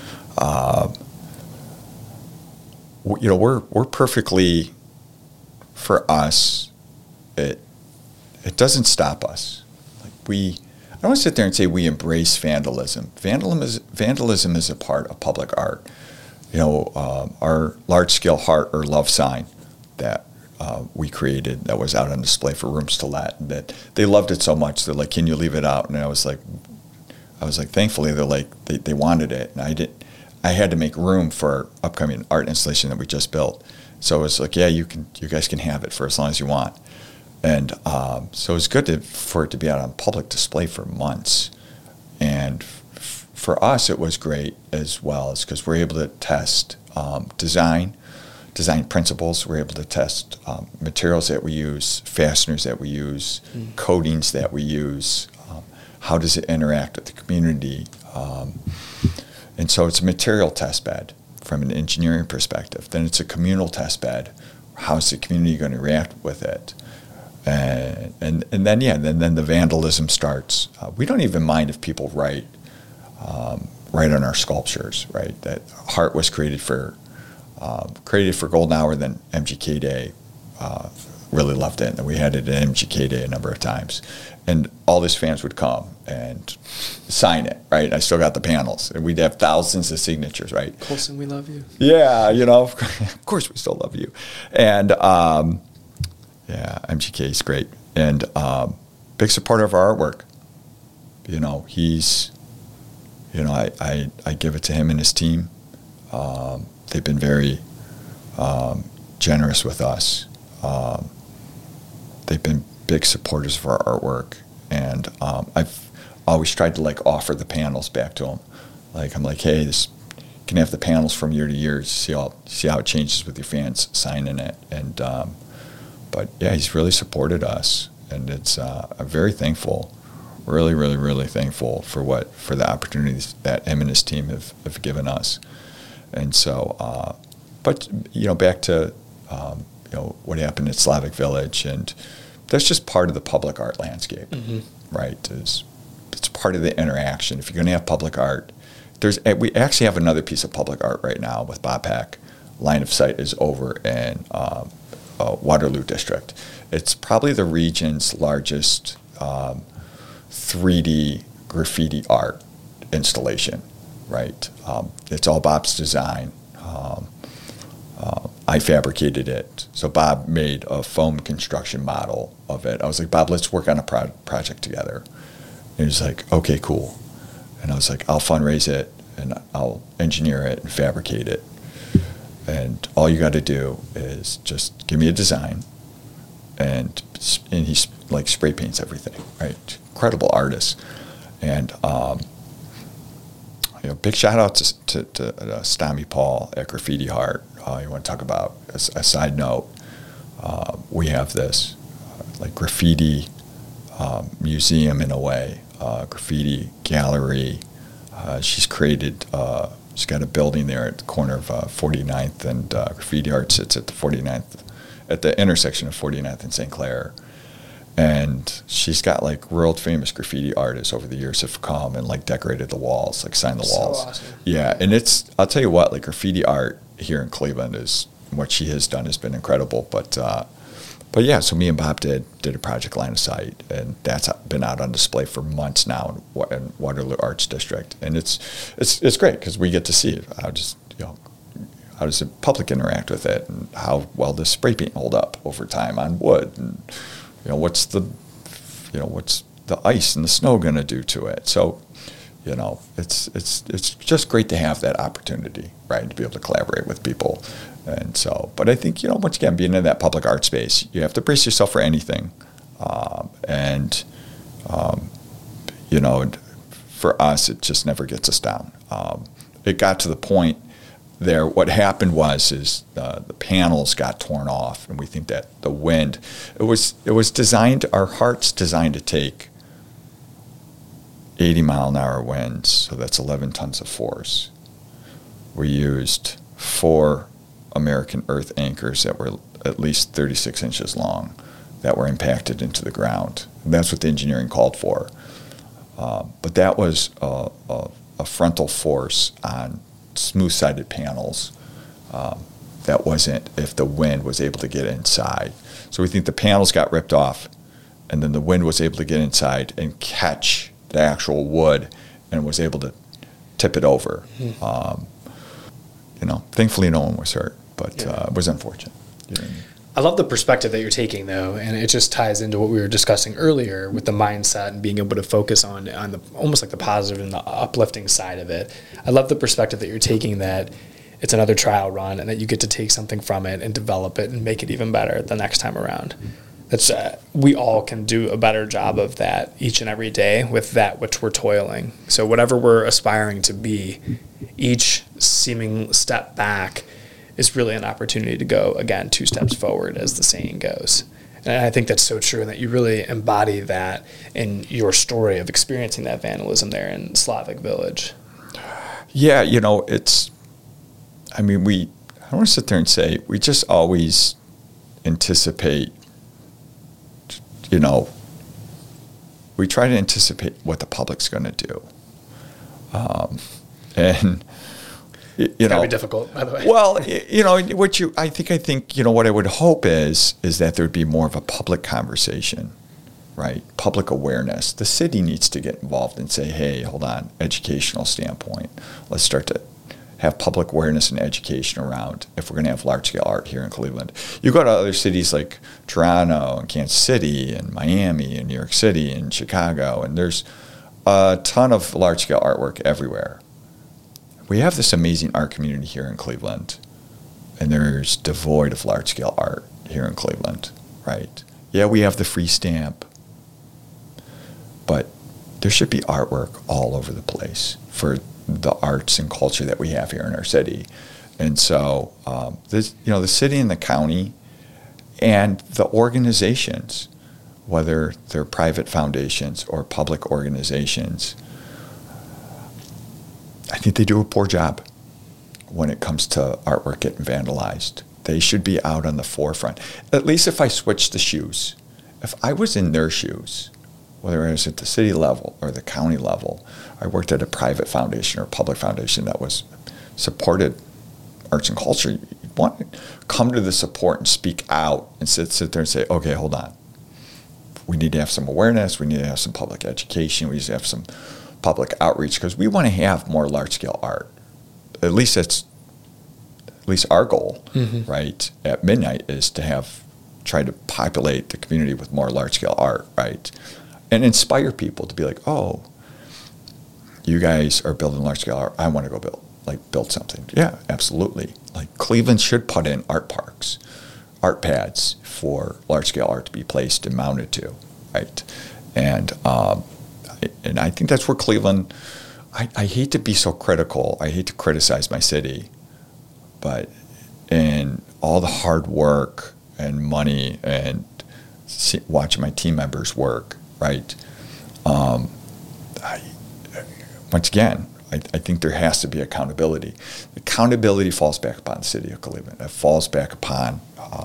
We're perfectly, for us, it doesn't stop us. I don't want to sit there and say we embrace vandalism. Vandalism is a part of public art. Our large-scale heart or love sign that we created that was out on display for Rooms to Let, and that they loved it so much, they're like, can you leave it out? And I was like, thankfully, they're like, they wanted it. And I had to make room for upcoming art installation that we just built. So it's like, yeah, you guys can have it for as long as you want. And so it's good for it to be out on public display for months. And for us, it was great as well, because we're able to test design principles. We're able to test materials that we use, fasteners that we use, coatings that we use. How does it interact with the community? And so it's a material test bed from an engineering perspective. Then it's a communal test bed. How's the community going to react with it? And then the vandalism starts. We don't even mind if people write on our sculptures, right? That heart was created for Golden Hour, then MGK Day. Really loved it, and we had it at MGK Day a number of times. And all these fans would come and sign it, right? I still got the panels, and we'd have thousands of signatures, right? Colson, we love you. Yeah, of course we still love you. And MGK is great, and big supporter of our artwork. He's, I give it to him and his team. They've been very generous with us. They've been big supporters of our artwork, and I've always tried to offer the panels back to them. I'm like, hey, this can have the panels from year to year. See how it changes with your fans signing it, and but yeah, he's really supported us, and it's I'm very thankful, really, really, really thankful for the opportunities that him and his team have given us, and so but back to what happened at Slavic Village, and that's just part of the public art landscape, right? It's part of the interaction. If you're going to have public art, we actually have another piece of public art right now with Bob Peck. Line of Sight is over in Waterloo District. It's probably the region's largest 3D graffiti art installation, right? It's all Bob's design. I fabricated it. So Bob made a foam construction model of it. I was like, Bob, let's work on a project together. And he was like, okay, cool. And I was like, I'll fundraise it, and I'll engineer it and fabricate it. And all you got to do is just give me a design. And he spray paints everything, right? Incredible artist. And big shout out to Stami Paul at Graffiti Heart. You want to talk about a side note? We have this graffiti museum in a way, graffiti gallery. She's created. She's got a building there at the corner of 49th, and Graffiti Art sits at the 49th, at the intersection of 49th and St. Clair. And she's got world famous graffiti artists over the years have come and decorated the walls, signed the walls. So awesome. Yeah, and I'll tell you what, graffiti art here in Cleveland is what she has done has been incredible. But yeah, so me and Bob did a project, Line of Sight, and that's been out on display for months now in Waterloo Arts District, and it's great because we get to see how does the public interact with it, and how well does spray paint hold up over time on wood, and what's the ice and the snow going to do to it. So it's just great to have that opportunity, right, to be able to collaborate with people. And so, but I think, once again, being in that public art space, you have to brace yourself for anything. for us, it just never gets us down. It got to the point there. What happened is the panels got torn off, and we think that the wind, it was designed. Our HART's designed to take 80-mile-an-hour winds, so that's 11 tons of force. We used 4 American earth anchors that were at least 36 inches long that were impacted into the ground. And that's what the engineering called for. But that was a frontal force on smooth-sided panels. That wasn't if the wind was able to get inside. So we think the panels got ripped off, and then the wind was able to get inside and catch the actual wood and was able to tip it over. Thankfully no one was hurt, but it was unfortunate. You know what I mean? I love the perspective that you're taking, though, and it just ties into what we were discussing earlier with the mindset and being able to focus on the almost like the positive and the uplifting side of it. I love the perspective that you're taking, that it's another trial run and that you get to take something from it and develop it and make it even better the next time around. That's we all can do a better job of that each and every day with that which we're toiling. So whatever we're aspiring to be, each seeming step back is really an opportunity to go, again, 2 steps forward, as the saying goes. And I think that's so true, and that you really embody that in your story of experiencing that vandalism there in Slavic Village. Yeah, I don't want to sit there and say, we just always anticipate, we try to anticipate what the public's going to do. And it's gotta be difficult, by the way. Well, I think what I would hope is that there'd be more of a public conversation, right? Public awareness. The city needs to get involved and say, hey, hold on, educational standpoint. Let's start to have public awareness and education around if we're going to have large-scale art here in Cleveland. You go to other cities like Toronto and Kansas City and Miami and New York City and Chicago, and there's a ton of large-scale artwork everywhere. We have this amazing art community here in Cleveland, and there's devoid of large-scale art here in Cleveland, right? Yeah, we have the free stamp, but there should be artwork all over the place for the arts and culture that we have here in our city. And so the city and the county and the organizations, whether they're private foundations or public organizations, I think they do a poor job when it comes to artwork getting vandalized. They should be out on the forefront. At least if I switched the shoes, if I was in their shoes, whether I was at the city level or the county level, I worked at a private foundation or a public foundation that was supported arts and culture, you want to come to the support and speak out and sit there and say, okay, hold on. We need to have some awareness. We need to have some public education. We need to have some public outreach because we want to have more large-scale art. At least our goal, right, at Midnight is to try to populate the community with more large-scale art, right, and inspire people to be like, oh, you guys are building large-scale art. I want to go build something. Yeah, absolutely. Like Cleveland should put in art parks, art pads for large-scale art to be placed and mounted to, right, and I think that's where Cleveland, I hate to be so critical. I hate to criticize my city, but in all the hard work and money and watching my team members work, right? Once again, I think there has to be accountability. Accountability falls back upon the city of Cleveland. It falls back upon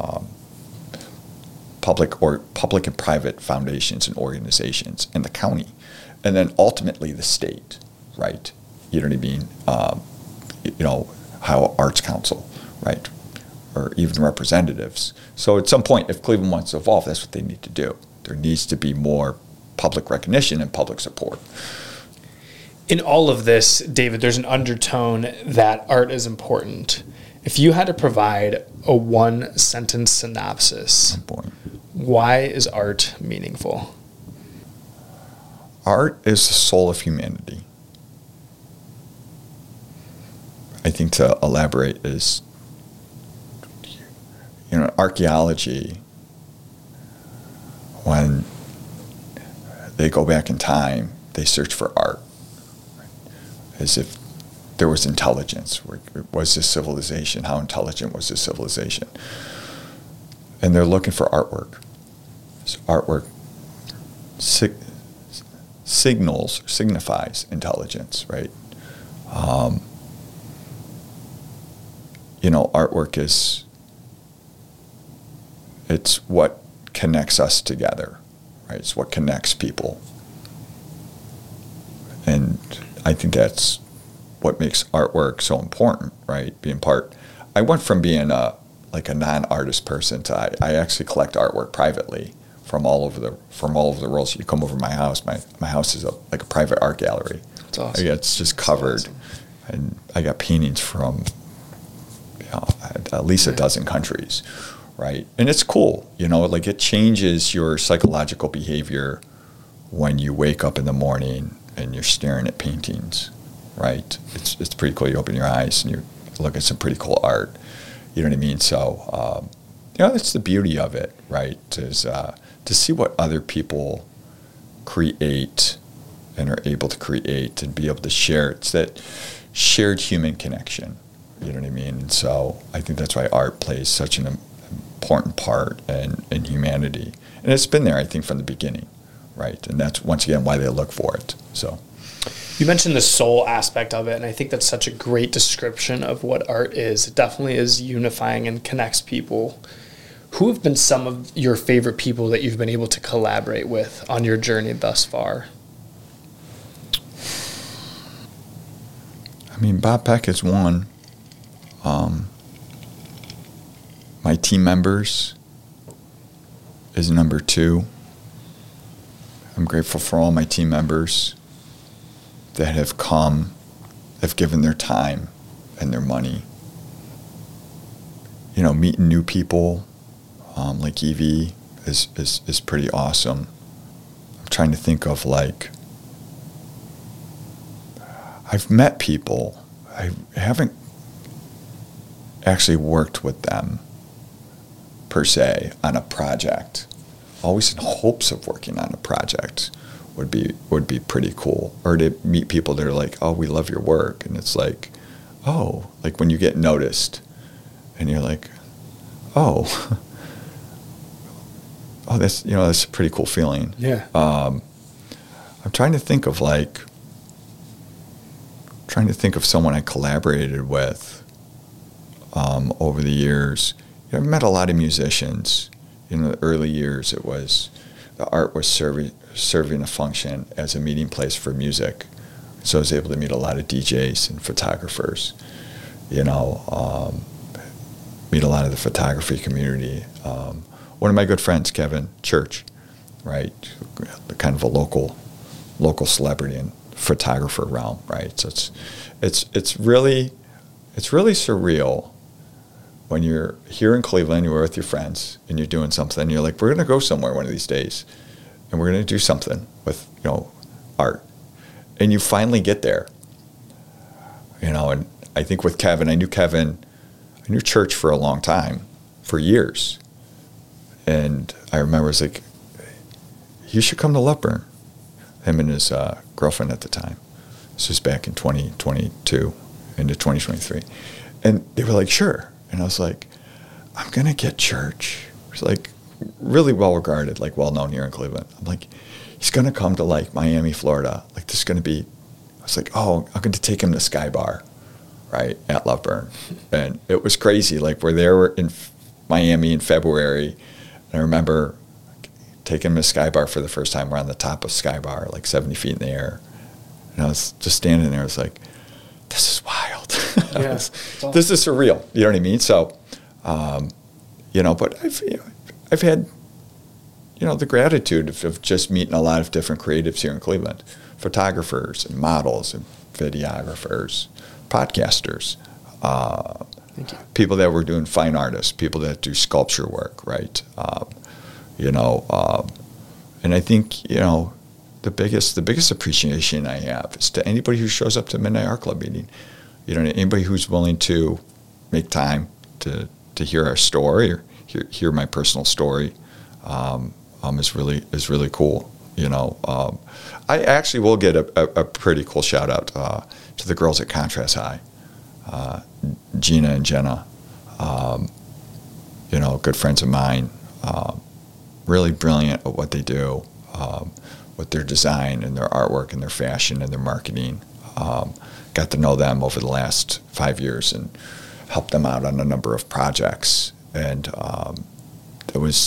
public and private foundations and organizations and the county. And then ultimately the state, right? You know what I mean? How Arts Council, right? Or even representatives. So at some point, if Cleveland wants to evolve, that's what they need to do. There needs to be more public recognition and public support. In all of this, David, there's an undertone that art is important. If you had to provide a 1-sentence synopsis, why is art meaningful? Art is the soul of humanity. I think to elaborate is, archaeology, when they go back in time, they search for art, as if there was intelligence. Was this civilization? How intelligent was this civilization? And they're looking for artwork. So artwork signifies intelligence, right? Artwork it's what connects us together, right? It's what connects people. And I think that's what makes artwork so important, right? I went from being a non-artist person to I actually collect artwork privately from all over the world. So you come over to my house. My house is like a private art gallery. That's awesome. It's just covered, awesome. And I got paintings from at least a dozen countries, right? And it's cool, it changes your psychological behavior when you wake up in the morning and you're staring at paintings, right? It's pretty cool. You open your eyes and you look at some pretty cool art. You know what I mean? So, that's the beauty of it, right? Is to see what other people create and are able to create and be able to share. It's that shared human connection. You know what I mean? And so I think that's why art plays such an important part in humanity. And it's been there, I think, from the beginning, right? And that's, once again, why they look for it. So you mentioned the soul aspect of it, and I think that's such a great description of what art is. It definitely is unifying and connects people. Who have been some of your favorite people that you've been able to collaborate with on your journey thus far? I mean, Bob Peck is one. My team members is number two. I'm grateful for all my team members that have given their time and their money. Meeting new people like Evie is pretty awesome. I'm trying to think of I've met people. I haven't actually worked with them per se on a project. Always in hopes of working on a project would be pretty cool. Or to meet people that are like, oh, we love your work. And it's like, oh, like when you get noticed and you're like, oh, that's a pretty cool feeling. Yeah. I'm trying to think of someone I collaborated with over the years. I've met a lot of musicians. In the early years, the art was serving a function as a meeting place for music. So I was able to meet a lot of DJs and photographers, meet a lot of the photography community. One of my good friends, Kevin Church, right, kind of a local celebrity and photographer realm, right? So it's really surreal when you're here in Cleveland, you're with your friends, and you're doing something. You're like, we're going to go somewhere one of these days, and we're going to do something with art, and you finally get there. And I think with Kevin, I knew Church for a long time, for years, and I remember it was like, you should come to Loveburn. Him and his girlfriend at the time. This was back in 2022 into 2023, and they were like, sure. And I was like, I'm going to get Church. He's like really well regarded, like well known here in Cleveland. I'm like, he's going to come to Miami, Florida. Like this is going to be, I was like, oh, I'm going to take him to Sky Bar, right, at Loveburn. And it was crazy. We're there in Miami in February. And I remember taking him to Sky Bar for the first time. We're on the top of Sky Bar, 70 feet in the air. And I was just standing there. I was like, this is wild. Yeah, this is surreal. You know what I mean? So, but I've had, the gratitude of just meeting a lot of different creatives here in Cleveland, photographers and models and videographers, podcasters, people that were doing fine artists, people that do sculpture work, right? And I think, the biggest appreciation I have is to anybody who shows up to Midnight Art Club meeting. Anybody who's willing to make time to hear our story or hear my personal story is really cool. I actually will get a pretty cool shout out to the girls at Contrast High, Gina and Jenna, good friends of mine, really brilliant at what they do, with their design and their artwork and their fashion and their marketing. Got to know them over the last 5 years and helped them out on a number of projects. And it was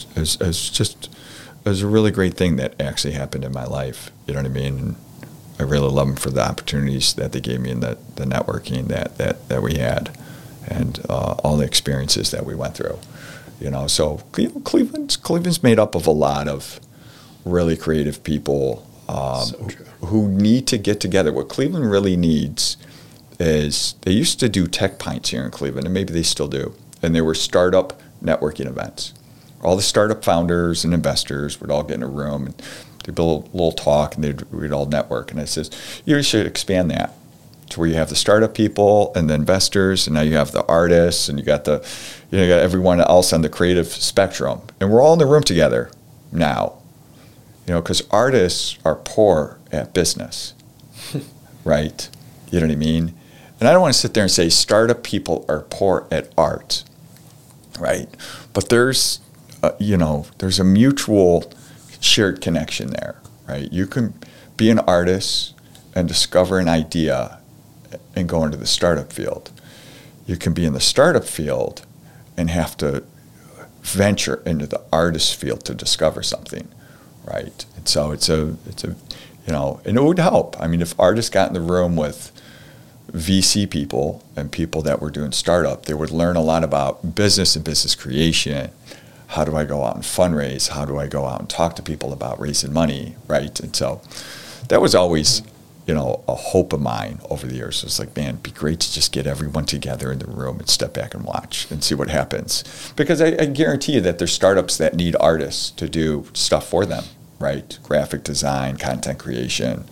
a really great thing that actually happened in my life. You know what I mean? And I really love them for the opportunities that they gave me and the networking that we had, and all the experiences that we went through. So Cleveland's made up of a lot of really creative people who need to get together. What Cleveland really needs is, they used to do tech pints here in Cleveland, and maybe they still do, and they were startup networking events. All the startup founders and investors would all get in a room, and they'd build a little talk, and we'd all network. And I says, you should expand that to where you have the startup people and the investors, and now you have the artists, and you got everyone else on the creative spectrum, and we're all in the room together now. Because artists are poor at business, right? You know what I mean? And I don't want to sit there and say startup people are poor at art, right? But there's a mutual shared connection there, right? You can be an artist and discover an idea and go into the startup field. You can be in the startup field and have to venture into the artist field to discover something. Right, and so it's a and it would help. I mean, if artists got in the room with VC people and people that were doing startup, they would learn a lot about business and business creation. How do I go out and fundraise? How do I go out and talk to people about raising money? Right, and so that was always, a hope of mine over the years. It was like, man, it'd be great to just get everyone together in the room and step back and watch and see what happens. Because I guarantee you that there's startups that need artists to do stuff for them, right? Graphic design, content creation,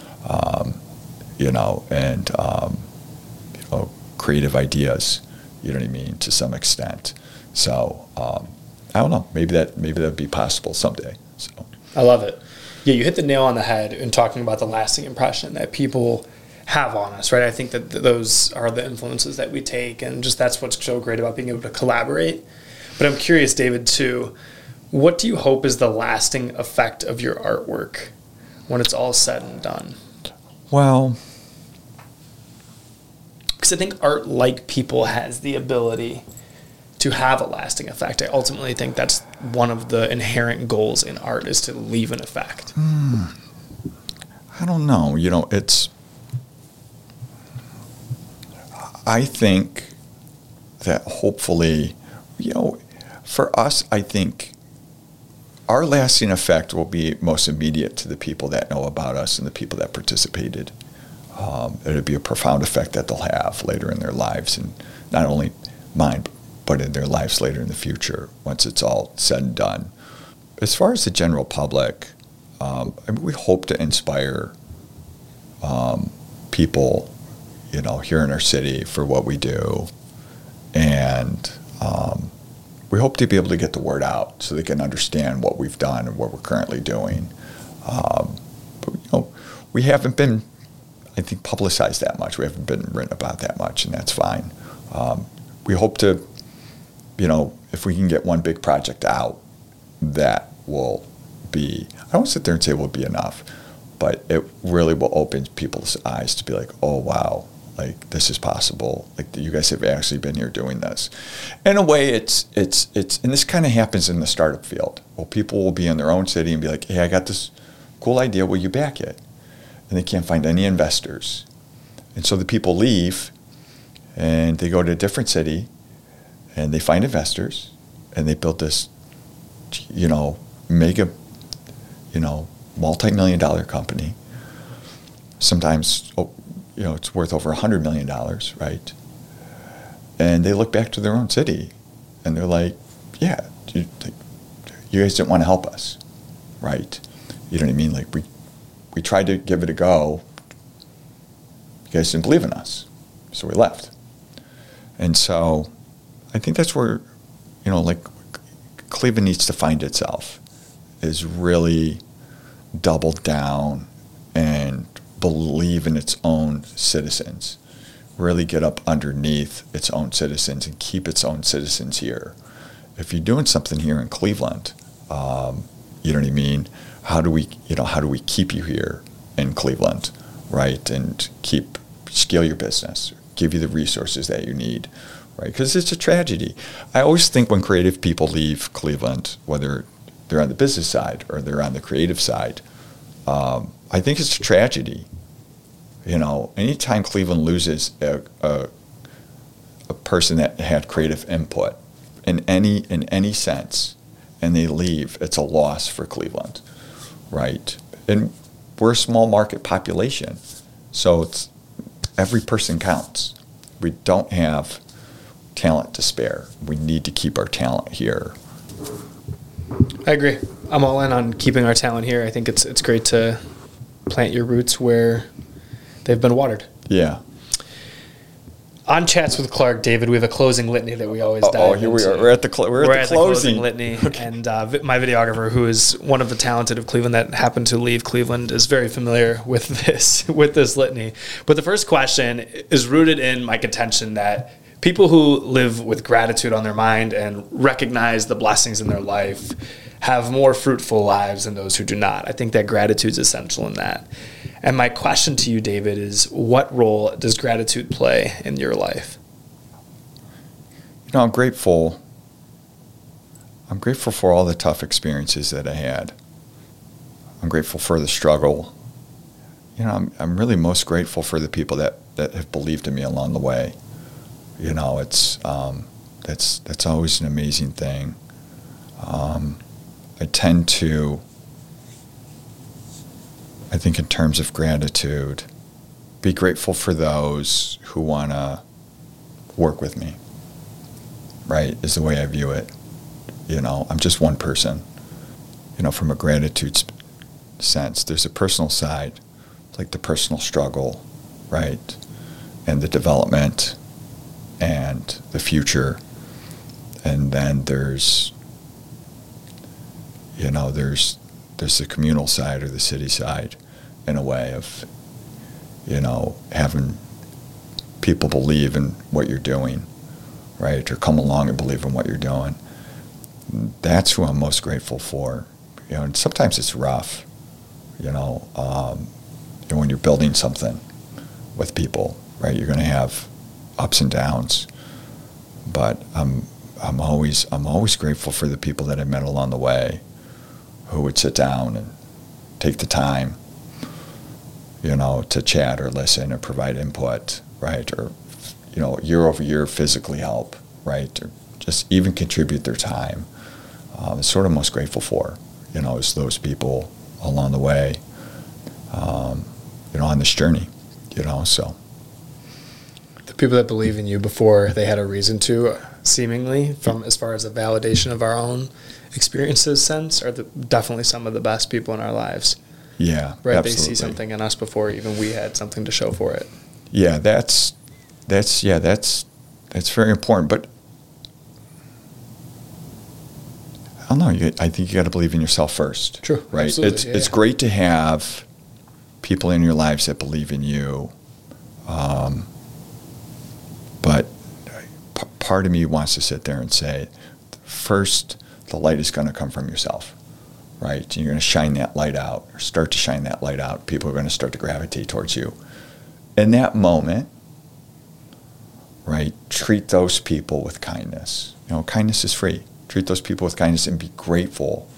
creative ideas, you know what I mean, to some extent. So I don't know, maybe that'd be possible someday. So I love it. Yeah, you hit the nail on the head in talking about the lasting impression that people have on us, right? I think that those are the influences that we take, and just that's what's so great about being able to collaborate. But I'm curious, David, too, what do you hope is the lasting effect of your artwork when it's all said and done? Well, because I think art, like people, has the ability to have a lasting effect. I ultimately think that's one of the inherent goals in art, is to leave an effect. I don't know. I think that hopefully, for us, I think our lasting effect will be most immediate to the people that know about us and the people that participated. It'll be a profound effect that they'll have later in their lives, and not only mine, but in their lives later in the future, once it's all said and done. As far as the general public, we hope to inspire people, here in our city for what we do. And we hope to be able to get the word out so they can understand what we've done and what we're currently doing. But we haven't been, I think, publicized that much. We haven't been written about that much, and that's fine. We hope to, if we can get one big project out, that will be, I won't sit there and say it will be enough, but it really will open people's eyes to be like, oh, wow, like this is possible. Like you guys have actually been here doing this. In a way, it's and this kind of happens in the startup field. Well, people will be in their own city and be like, hey, I got this cool idea. Will you back it? And they can't find any investors. And so the people leave and they go to a different city and they find investors and they build this, mega, multi-million-dollar company. Sometimes, it's worth over $100 million, right? And they look back to their own city and they're like, yeah, you guys didn't want to help us, right? You know what I mean? Like we tried to give it a go. You guys didn't believe in us, so we left. And so I think that's where, Cleveland needs to find itself, is really double down and believe in its own citizens, really get up underneath its own citizens and keep its own citizens here. If you're doing something here in Cleveland, you know what I mean? How do we keep you here in Cleveland, right? And scale your business, give you the resources that you need, right? Because it's a tragedy. I always think when creative people leave Cleveland, whether they're on the business side or they're on the creative side, I think it's a tragedy. You know, anytime Cleveland loses a person that had creative input in any sense, and they leave, it's a loss for Cleveland, right? And we're a small market population, so every person counts. We don't have talent to spare. We need to keep our talent here. I agree. I'm all in on keeping our talent here. I think it's great to plant your roots where they've been watered. Yeah. On Chats with Clark, David, we have a closing litany that we always dive into. Here we are. We're at the closing litany. Okay. And my videographer, who is one of the talented of Cleveland that happened to leave Cleveland, is very familiar with this litany. But the first question is rooted in my contention that people who live with gratitude on their mind and recognize the blessings in their life have more fruitful lives than those who do not. I think that gratitude is essential in that. And my question to you, David, is what role does gratitude play in your life? You know, I'm grateful. I'm grateful for all the tough experiences that I had. I'm grateful for the struggle. You know, I'm really most grateful for the people that have believed in me along the way. You know, that's always an amazing thing. I tend to, I think in terms of gratitude, be grateful for those who want to work with me, right, is the way I view it. You know, I'm just one person. You know, from a gratitude sense, there's a personal side, like the personal struggle, right, and the development and the future. And then there's the communal side or the city side, in a way of, you know, having people believe in what you're doing, right, or come along and believe in what you're doing. That's who I'm most grateful for. You know, and sometimes it's rough, you know, when you're building something with people, right, you're going to have ups and downs, but I'm always grateful for the people that I met along the way, who would sit down and take the time, you know, to chat or listen or provide input, right, or, you know, year over year physically help, right, or just even contribute their time. I'm sort of most grateful for, you know, is those people along the way, you know, on this journey, you know, so. The people that believe in you before they had a reason to, seemingly, from as far as a validation of our own experiences sense, are definitely some of the best people in our lives. Yeah, right. Absolutely. They see something in us before even we had something to show for it. Yeah, that's very important. But I don't know. I think you got to believe in yourself first. True. Right. Absolutely. It's great to have people in your lives that believe in you, but part of me wants to sit there and say, first, the light is going to come from yourself, right? And you're going to shine that light out, or start to shine that light out. People are going to start to gravitate towards you. In that moment, right, treat those people with kindness. You know, kindness is free. Treat those people with kindness and be grateful.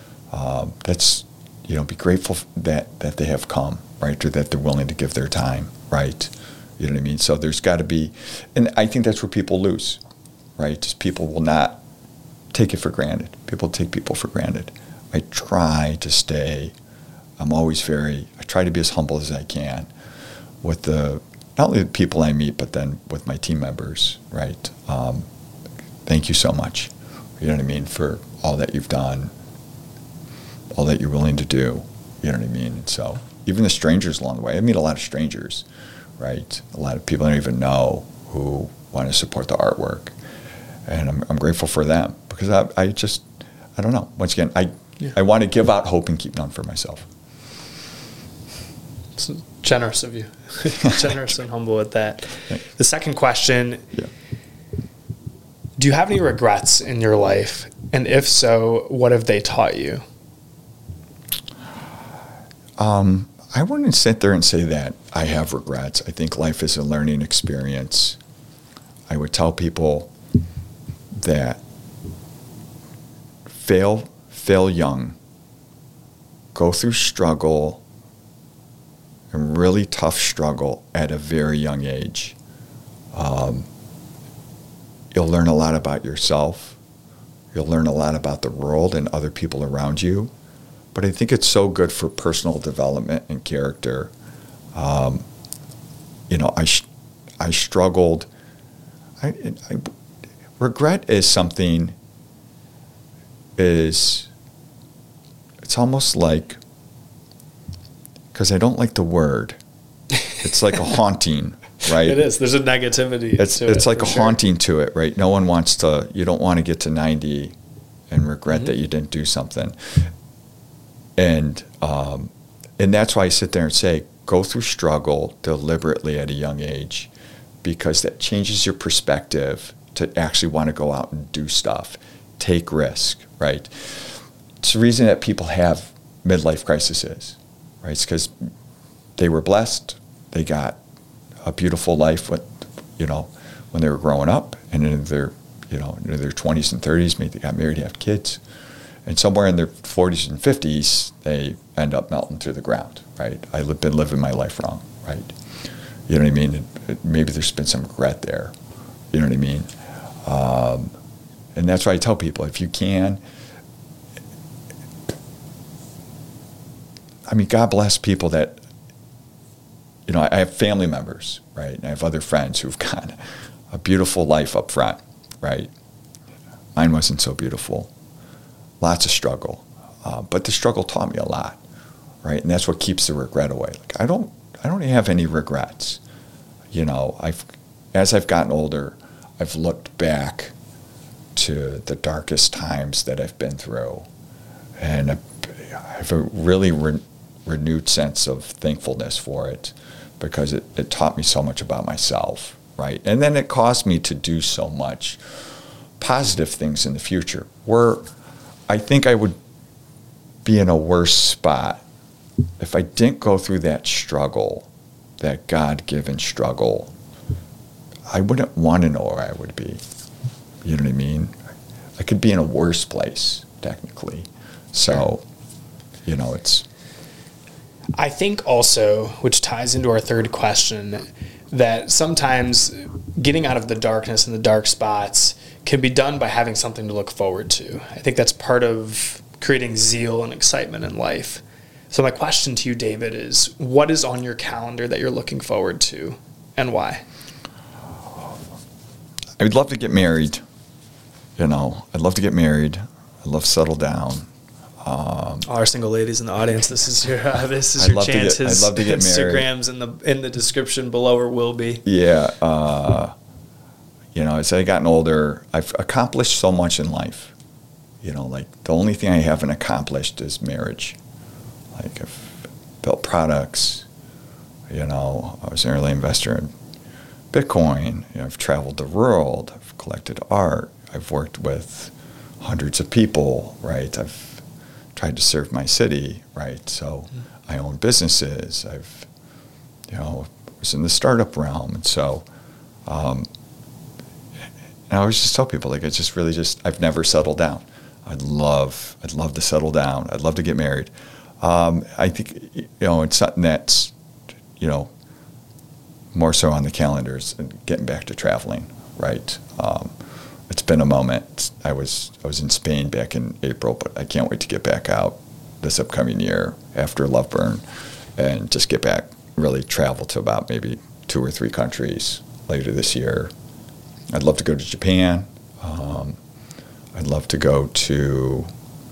Be grateful that they have come, right, or that they're willing to give their time, right? You know what I mean? So there's got to be, and I think that's where people lose, right? Just people will not take it for granted. People take people for granted. I try to stay, I try to be as humble as I can with not only the people I meet, but then with my team members, right? Thank you so much, you know what I mean, for all that you've done, all that you're willing to do, you know what I mean? And so even the strangers along the way, I meet a lot of strangers, right? A lot of people I don't even know who want to support the artwork. And I'm grateful for them, because I don't know. Once again, I want to give out hope and keep none for myself. It's generous of you. Generous and humble with that. The second question, do you have any regrets in your life? And if so, what have they taught you? I wouldn't sit there and say that I have regrets. I think life is a learning experience. I would tell people that fail young, go through struggle, and really tough struggle at a very young age. You'll learn a lot about yourself. You'll learn a lot about the world and other people around you. But I think it's so good for personal development and character. I struggled. Regret is something. It's almost like, because I don't like the word. It's like a haunting, right? It is. There's a negativity to it. It's like a haunting to it, right? No one wants to. You don't want to get to 90 and regret that you didn't do something. And that's why I sit there and say, go through struggle deliberately at a young age, because that changes your perspective to actually want to go out and do stuff, take risk, right? It's the reason that people have midlife crises, right? It's because they were blessed, they got a beautiful life when they were growing up, and in their 20s and 30s, maybe they got married, have kids. And somewhere in their 40s and 50s, they end up melting through the ground, right? I've been living my life wrong, right? You know what I mean? Maybe there's been some regret there. You know what I mean? And that's why I tell people, if you can, God bless people that, I have family members, right? And I have other friends who've got a beautiful life up front, right? Mine wasn't so beautiful. Lots of struggle, but the struggle taught me a lot, right? And that's what keeps the regret away. Like I don't have any regrets. As I've gotten older, I've looked back to the darkest times that I've been through, and I have a really renewed sense of thankfulness for it, because it taught me so much about myself, right? And then it caused me to do so much positive things in the future, where I think I would be in a worse spot if I didn't go through that struggle, that God-given struggle. I wouldn't want to know where I would be. You know what I mean? I could be in a worse place, technically. So, it's... I think also, which ties into our third question, that sometimes getting out of the darkness and the dark spots can be done by having something to look forward to. I think that's part of creating zeal and excitement in life. So my question to you, David, is what is on your calendar that you're looking forward to, and why? I would love to get married. I'd love to get married. I'd love to settle down. All our single ladies in the audience, this is your chance. I'd love to get Instagram's married. in the description below, or will be. Yeah. As I've gotten older, I've accomplished so much in life. The only thing I haven't accomplished is marriage. I've built products. I was an early investor in Bitcoin. I've traveled the world. I've collected art. I've worked with hundreds of people, right? I've tried to serve my city, right? So I own businesses. I've, was in the startup realm. And so, and I always just tell people, I've never settled down. I'd love to settle down. I'd love to get married. I think, it's something that's, more so on the calendars and getting back to traveling, right? It's been a moment. I was in Spain back in April, but I can't wait to get back out this upcoming year after Loveburn and just get back, really travel to about maybe 2 or 3 countries later this year. I'd love to go to Japan. I'd love to go to,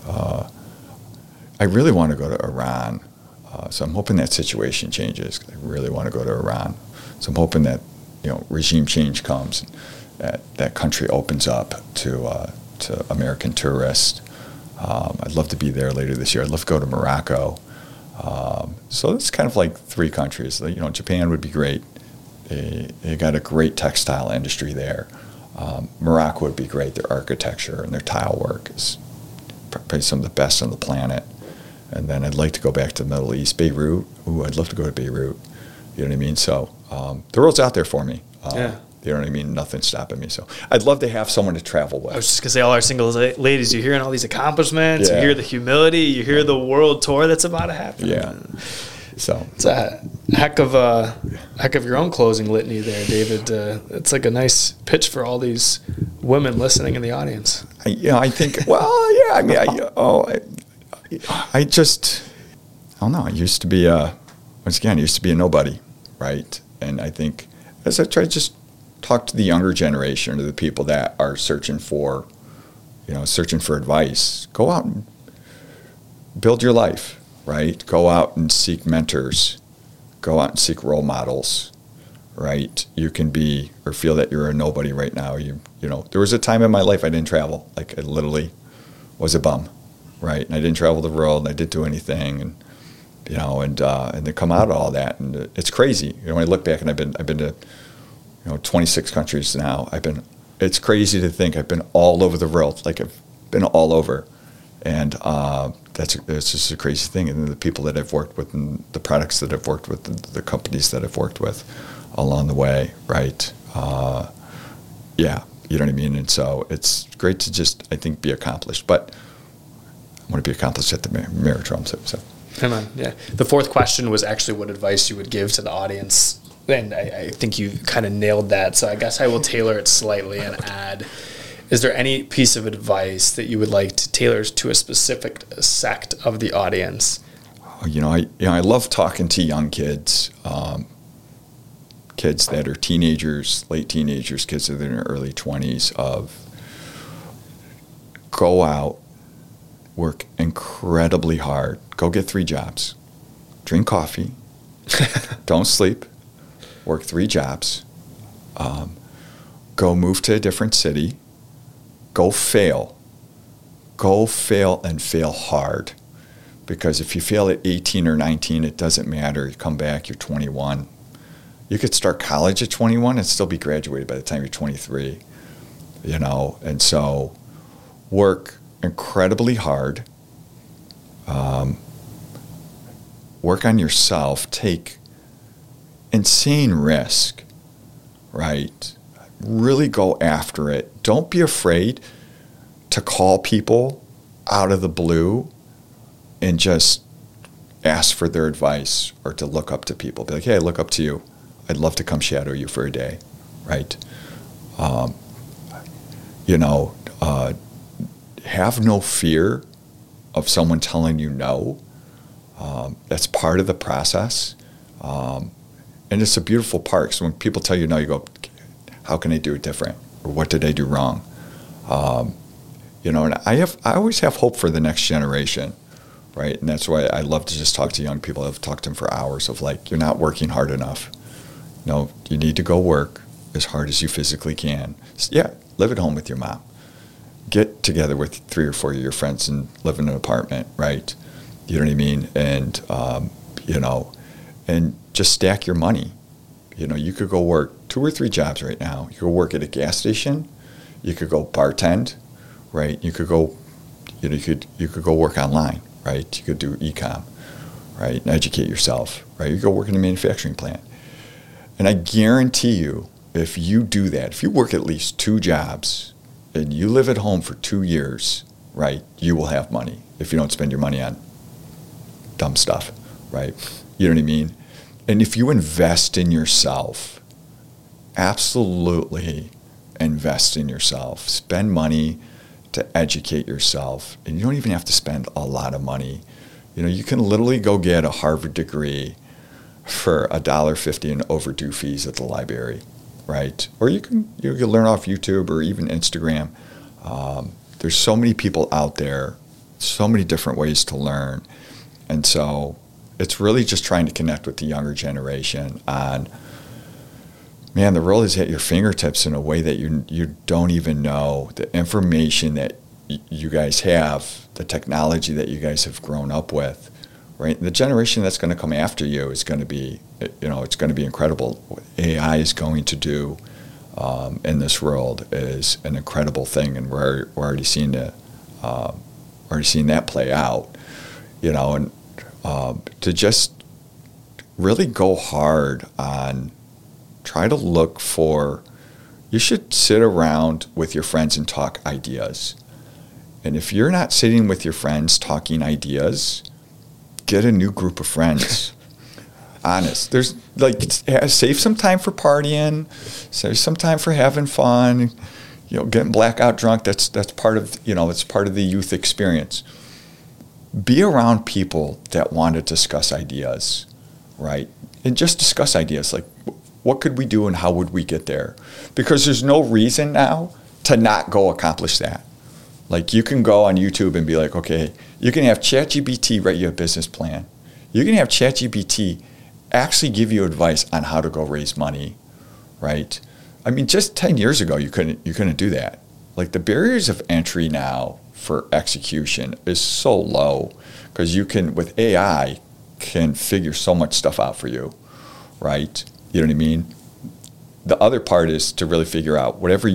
I really want to go to Iran. So I'm hoping that situation changes. I really want to go to Iran. So I'm hoping that, regime change comes, that country opens up to American tourists. I'd love to be there later this year. I'd love to go to Morocco. So it's kind of like 3 countries. You know, Japan would be great. They got a great textile industry there. Morocco would be great. Their architecture and their tile work is probably some of the best on the planet. And then I'd like to go back to the Middle East. Beirut. Ooh, I'd love to go to Beirut. You know what I mean? So the world's out there for me. Yeah. You know what I mean? Nothing's stopping me. So I'd love to have someone to travel with. I was just going to say, all our single ladies, you're hearing all these accomplishments, Yeah. you hear the humility, you hear the world tour that's about to happen. Yeah. So It's a heck of your own closing litany there, David. It's like a nice pitch for all these women listening in the audience. I think, well, yeah, I mean, I don't know. I used to be I used to be a nobody, right? And I think as I try to just talk to the younger generation, or the people that are searching for advice, go out and build your life, right? Go out and seek mentors. Go out and seek role models, right? You can be or feel that you're a nobody right now. You know, there was a time in my life I didn't travel. Like, I literally was a bum, right? And I didn't travel the world, and I didn't do anything, and you know, and to come out of all that, and it's crazy. You know, when I look back, and I've been to 26 countries now. It's crazy to think I've been all over the world. Like, I've been all over, and that's just a crazy thing. And the people that I've worked with, and the products that I've worked with, the companies that I've worked with along the way, right? Yeah, you know what I mean? And so it's great to just, I think, be accomplished. But I want to be accomplished at the Meritron. So. Amen. Yeah. The fourth question was actually what advice you would give to the audience. And I think you kind of nailed that. So I guess I will tailor it slightly and add, is there any piece of advice that you would like to tailor to a specific sect of the audience? I love talking to young kids, kids that are teenagers, late teenagers, kids that are in their early 20s, of go out, work incredibly hard, go get 3 jobs, drink coffee, don't sleep, work 3 jobs, go move to a different city, go fail and fail hard. Because if you fail at 18 or 19, it doesn't matter. You come back, you're 21. You could start college at 21 and still be graduated by the time you're 23, you know. And so work incredibly hard. Work on yourself. Take insane risk, right? Really go after it. Don't be afraid to call people out of the blue and just ask for their advice, or to look up to people. Be like, hey, I look up to you. I'd love to come shadow you for a day, right? Have no fear of someone telling you no. That's part of the process. And it's a beautiful part. So when people tell you no, you go, how can I do it different? Or what did I do wrong? And I always have hope for the next generation, right? And that's why I love to just talk to young people. I've talked to them for hours of like, you're not working hard enough. No, you need to go work as hard as you physically can. Yeah, live at home with your mom. Get together with 3 or 4 of your friends and live in an apartment, right? You know what I mean? And, and just stack your money. You could go work 2 or 3 jobs right now. You could work at a gas station. You could go bartend, right? You could go, you could go work online, right? You could do e-com, right? And educate yourself, right? You could go work in a manufacturing plant. And I guarantee you, if you do that, if you work at least 2 jobs and you live at home for 2 years, right, you will have money if you don't spend your money on dumb stuff, right? You know what I mean? And if you invest in yourself, absolutely invest in yourself. Spend money to educate yourself. And you don't even have to spend a lot of money. You can literally go get a Harvard degree for $1.50 in overdue fees at the library, right? Or you can learn off YouTube or even Instagram. There's so many people out there, so many different ways to learn. And so it's really just trying to connect with the younger generation on, man, the world is at your fingertips in a way that you don't even know. The information that you guys have, the technology that you guys have grown up with, right? The generation that's going to come after you is going to be, it's going to be incredible. What AI is going to do in this world is an incredible thing, and we're already seeing that play out, and to just really go hard on try to look for. You should sit around with your friends and talk ideas. And if you're not sitting with your friends talking ideas, get a new group of friends. Honest. There's save some time for partying, save some time for having fun, getting blackout drunk. That's part of, it's part of the youth experience. Be around people that want to discuss ideas, right? And just discuss ideas like, what could we do and how would we get there? Because there's no reason now to not go accomplish that. Like, you can go on YouTube and be like, okay, you can have ChatGPT write you a business plan. You can have ChatGPT actually give you advice on how to go raise money, right? I mean, just 10 years ago, you couldn't do that. Like, the barriers of entry now for execution is so low because you can, with AI, can figure so much stuff out for you, right? You know what I mean? The other part is to really figure out whatever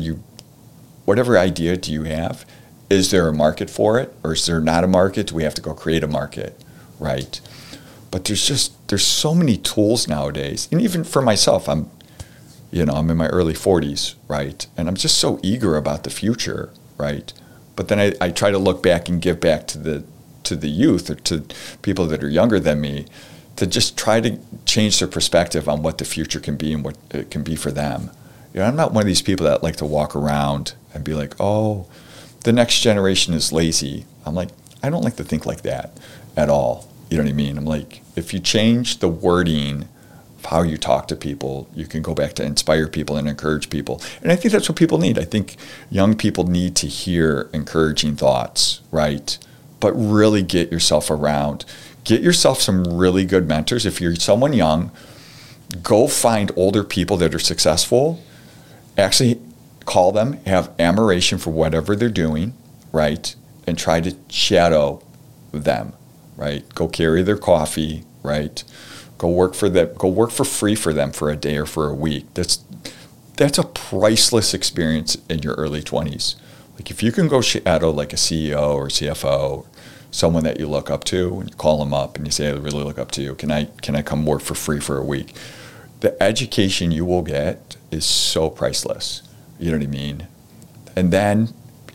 idea do you have, is there a market for it, or is there not a market? Do we have to go create a market, right? But there's so many tools nowadays, and even for myself, I'm in my early 40s, right? And I'm just so eager about the future, right? But then I try to look back and give back to the youth or to people that are younger than me, to just try to change their perspective on what the future can be and what it can be for them. I'm not one of these people that like to walk around and be like, oh, the next generation is lazy. I'm like, I don't like to think like that at all. You know what I mean? I'm like, if you change the wording of how you talk to people, you can go back to inspire people and encourage people. And I think that's what people need. I think young people need to hear encouraging thoughts, right? But really get yourself around. Get yourself some really good mentors. If you're someone young, go find older people that are successful. Actually call them, have admiration for whatever they're doing, right? And try to shadow them, right? Go carry their coffee, right? Go work for them. Go work for free for them for a day or for a week. That's a priceless experience in your early 20s. Like, if you can go shadow like a CEO or CFO, someone that you look up to, and you call them up and you say, I really look up to you. Can I come work for free for a week? The education you will get is so priceless. You know what I mean? And then,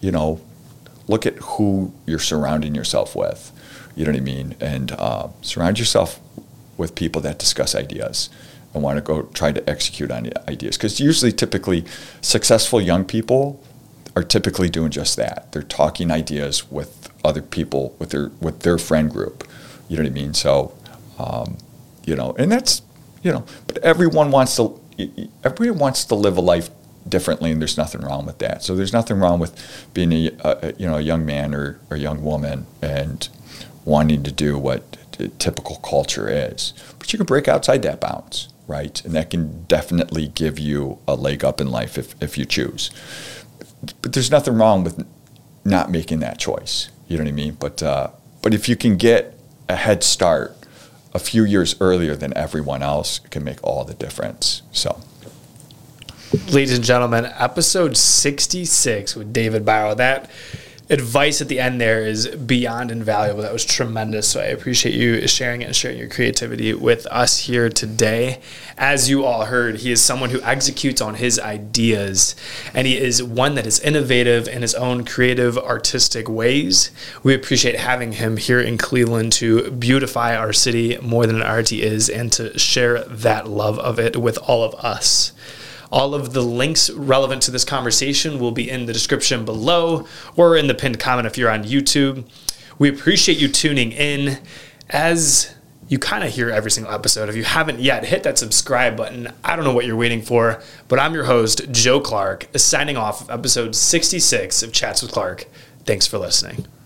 look at who you're surrounding yourself with. You know what I mean? And surround yourself with people that discuss ideas and want to go try to execute on ideas. Because typically, successful young people are typically doing just that. They're talking ideas with other people, with their friend group. You know what I mean? So, and that's, but everyone wants to live a life differently, and there's nothing wrong with that. So there's nothing wrong with being a young man or a young woman and wanting to do what typical culture is. But you can break outside that bounds, right? And that can definitely give you a leg up in life if you choose. But there's nothing wrong with not making that choice. You know what I mean? But if you can get a head start a few years earlier than everyone else, it can make all the difference. So, ladies and gentlemen, episode 66 with David Biro. That advice at the end there is beyond invaluable. That was tremendous. So I appreciate you sharing it and sharing your creativity with us here today. As you all heard, he is someone who executes on his ideas, and he is one that is innovative in his own creative, artistic ways. We appreciate having him here in Cleveland to beautify our city more than it already is, and to share that love of it with all of us. All of the links relevant to this conversation will be in the description below or in the pinned comment if you're on YouTube. We appreciate you tuning in. As you kind of hear every single episode, if you haven't yet, hit that subscribe button. I don't know what you're waiting for, but I'm your host, Joe Clark, signing off of episode 66 of Chats with Clark. Thanks for listening.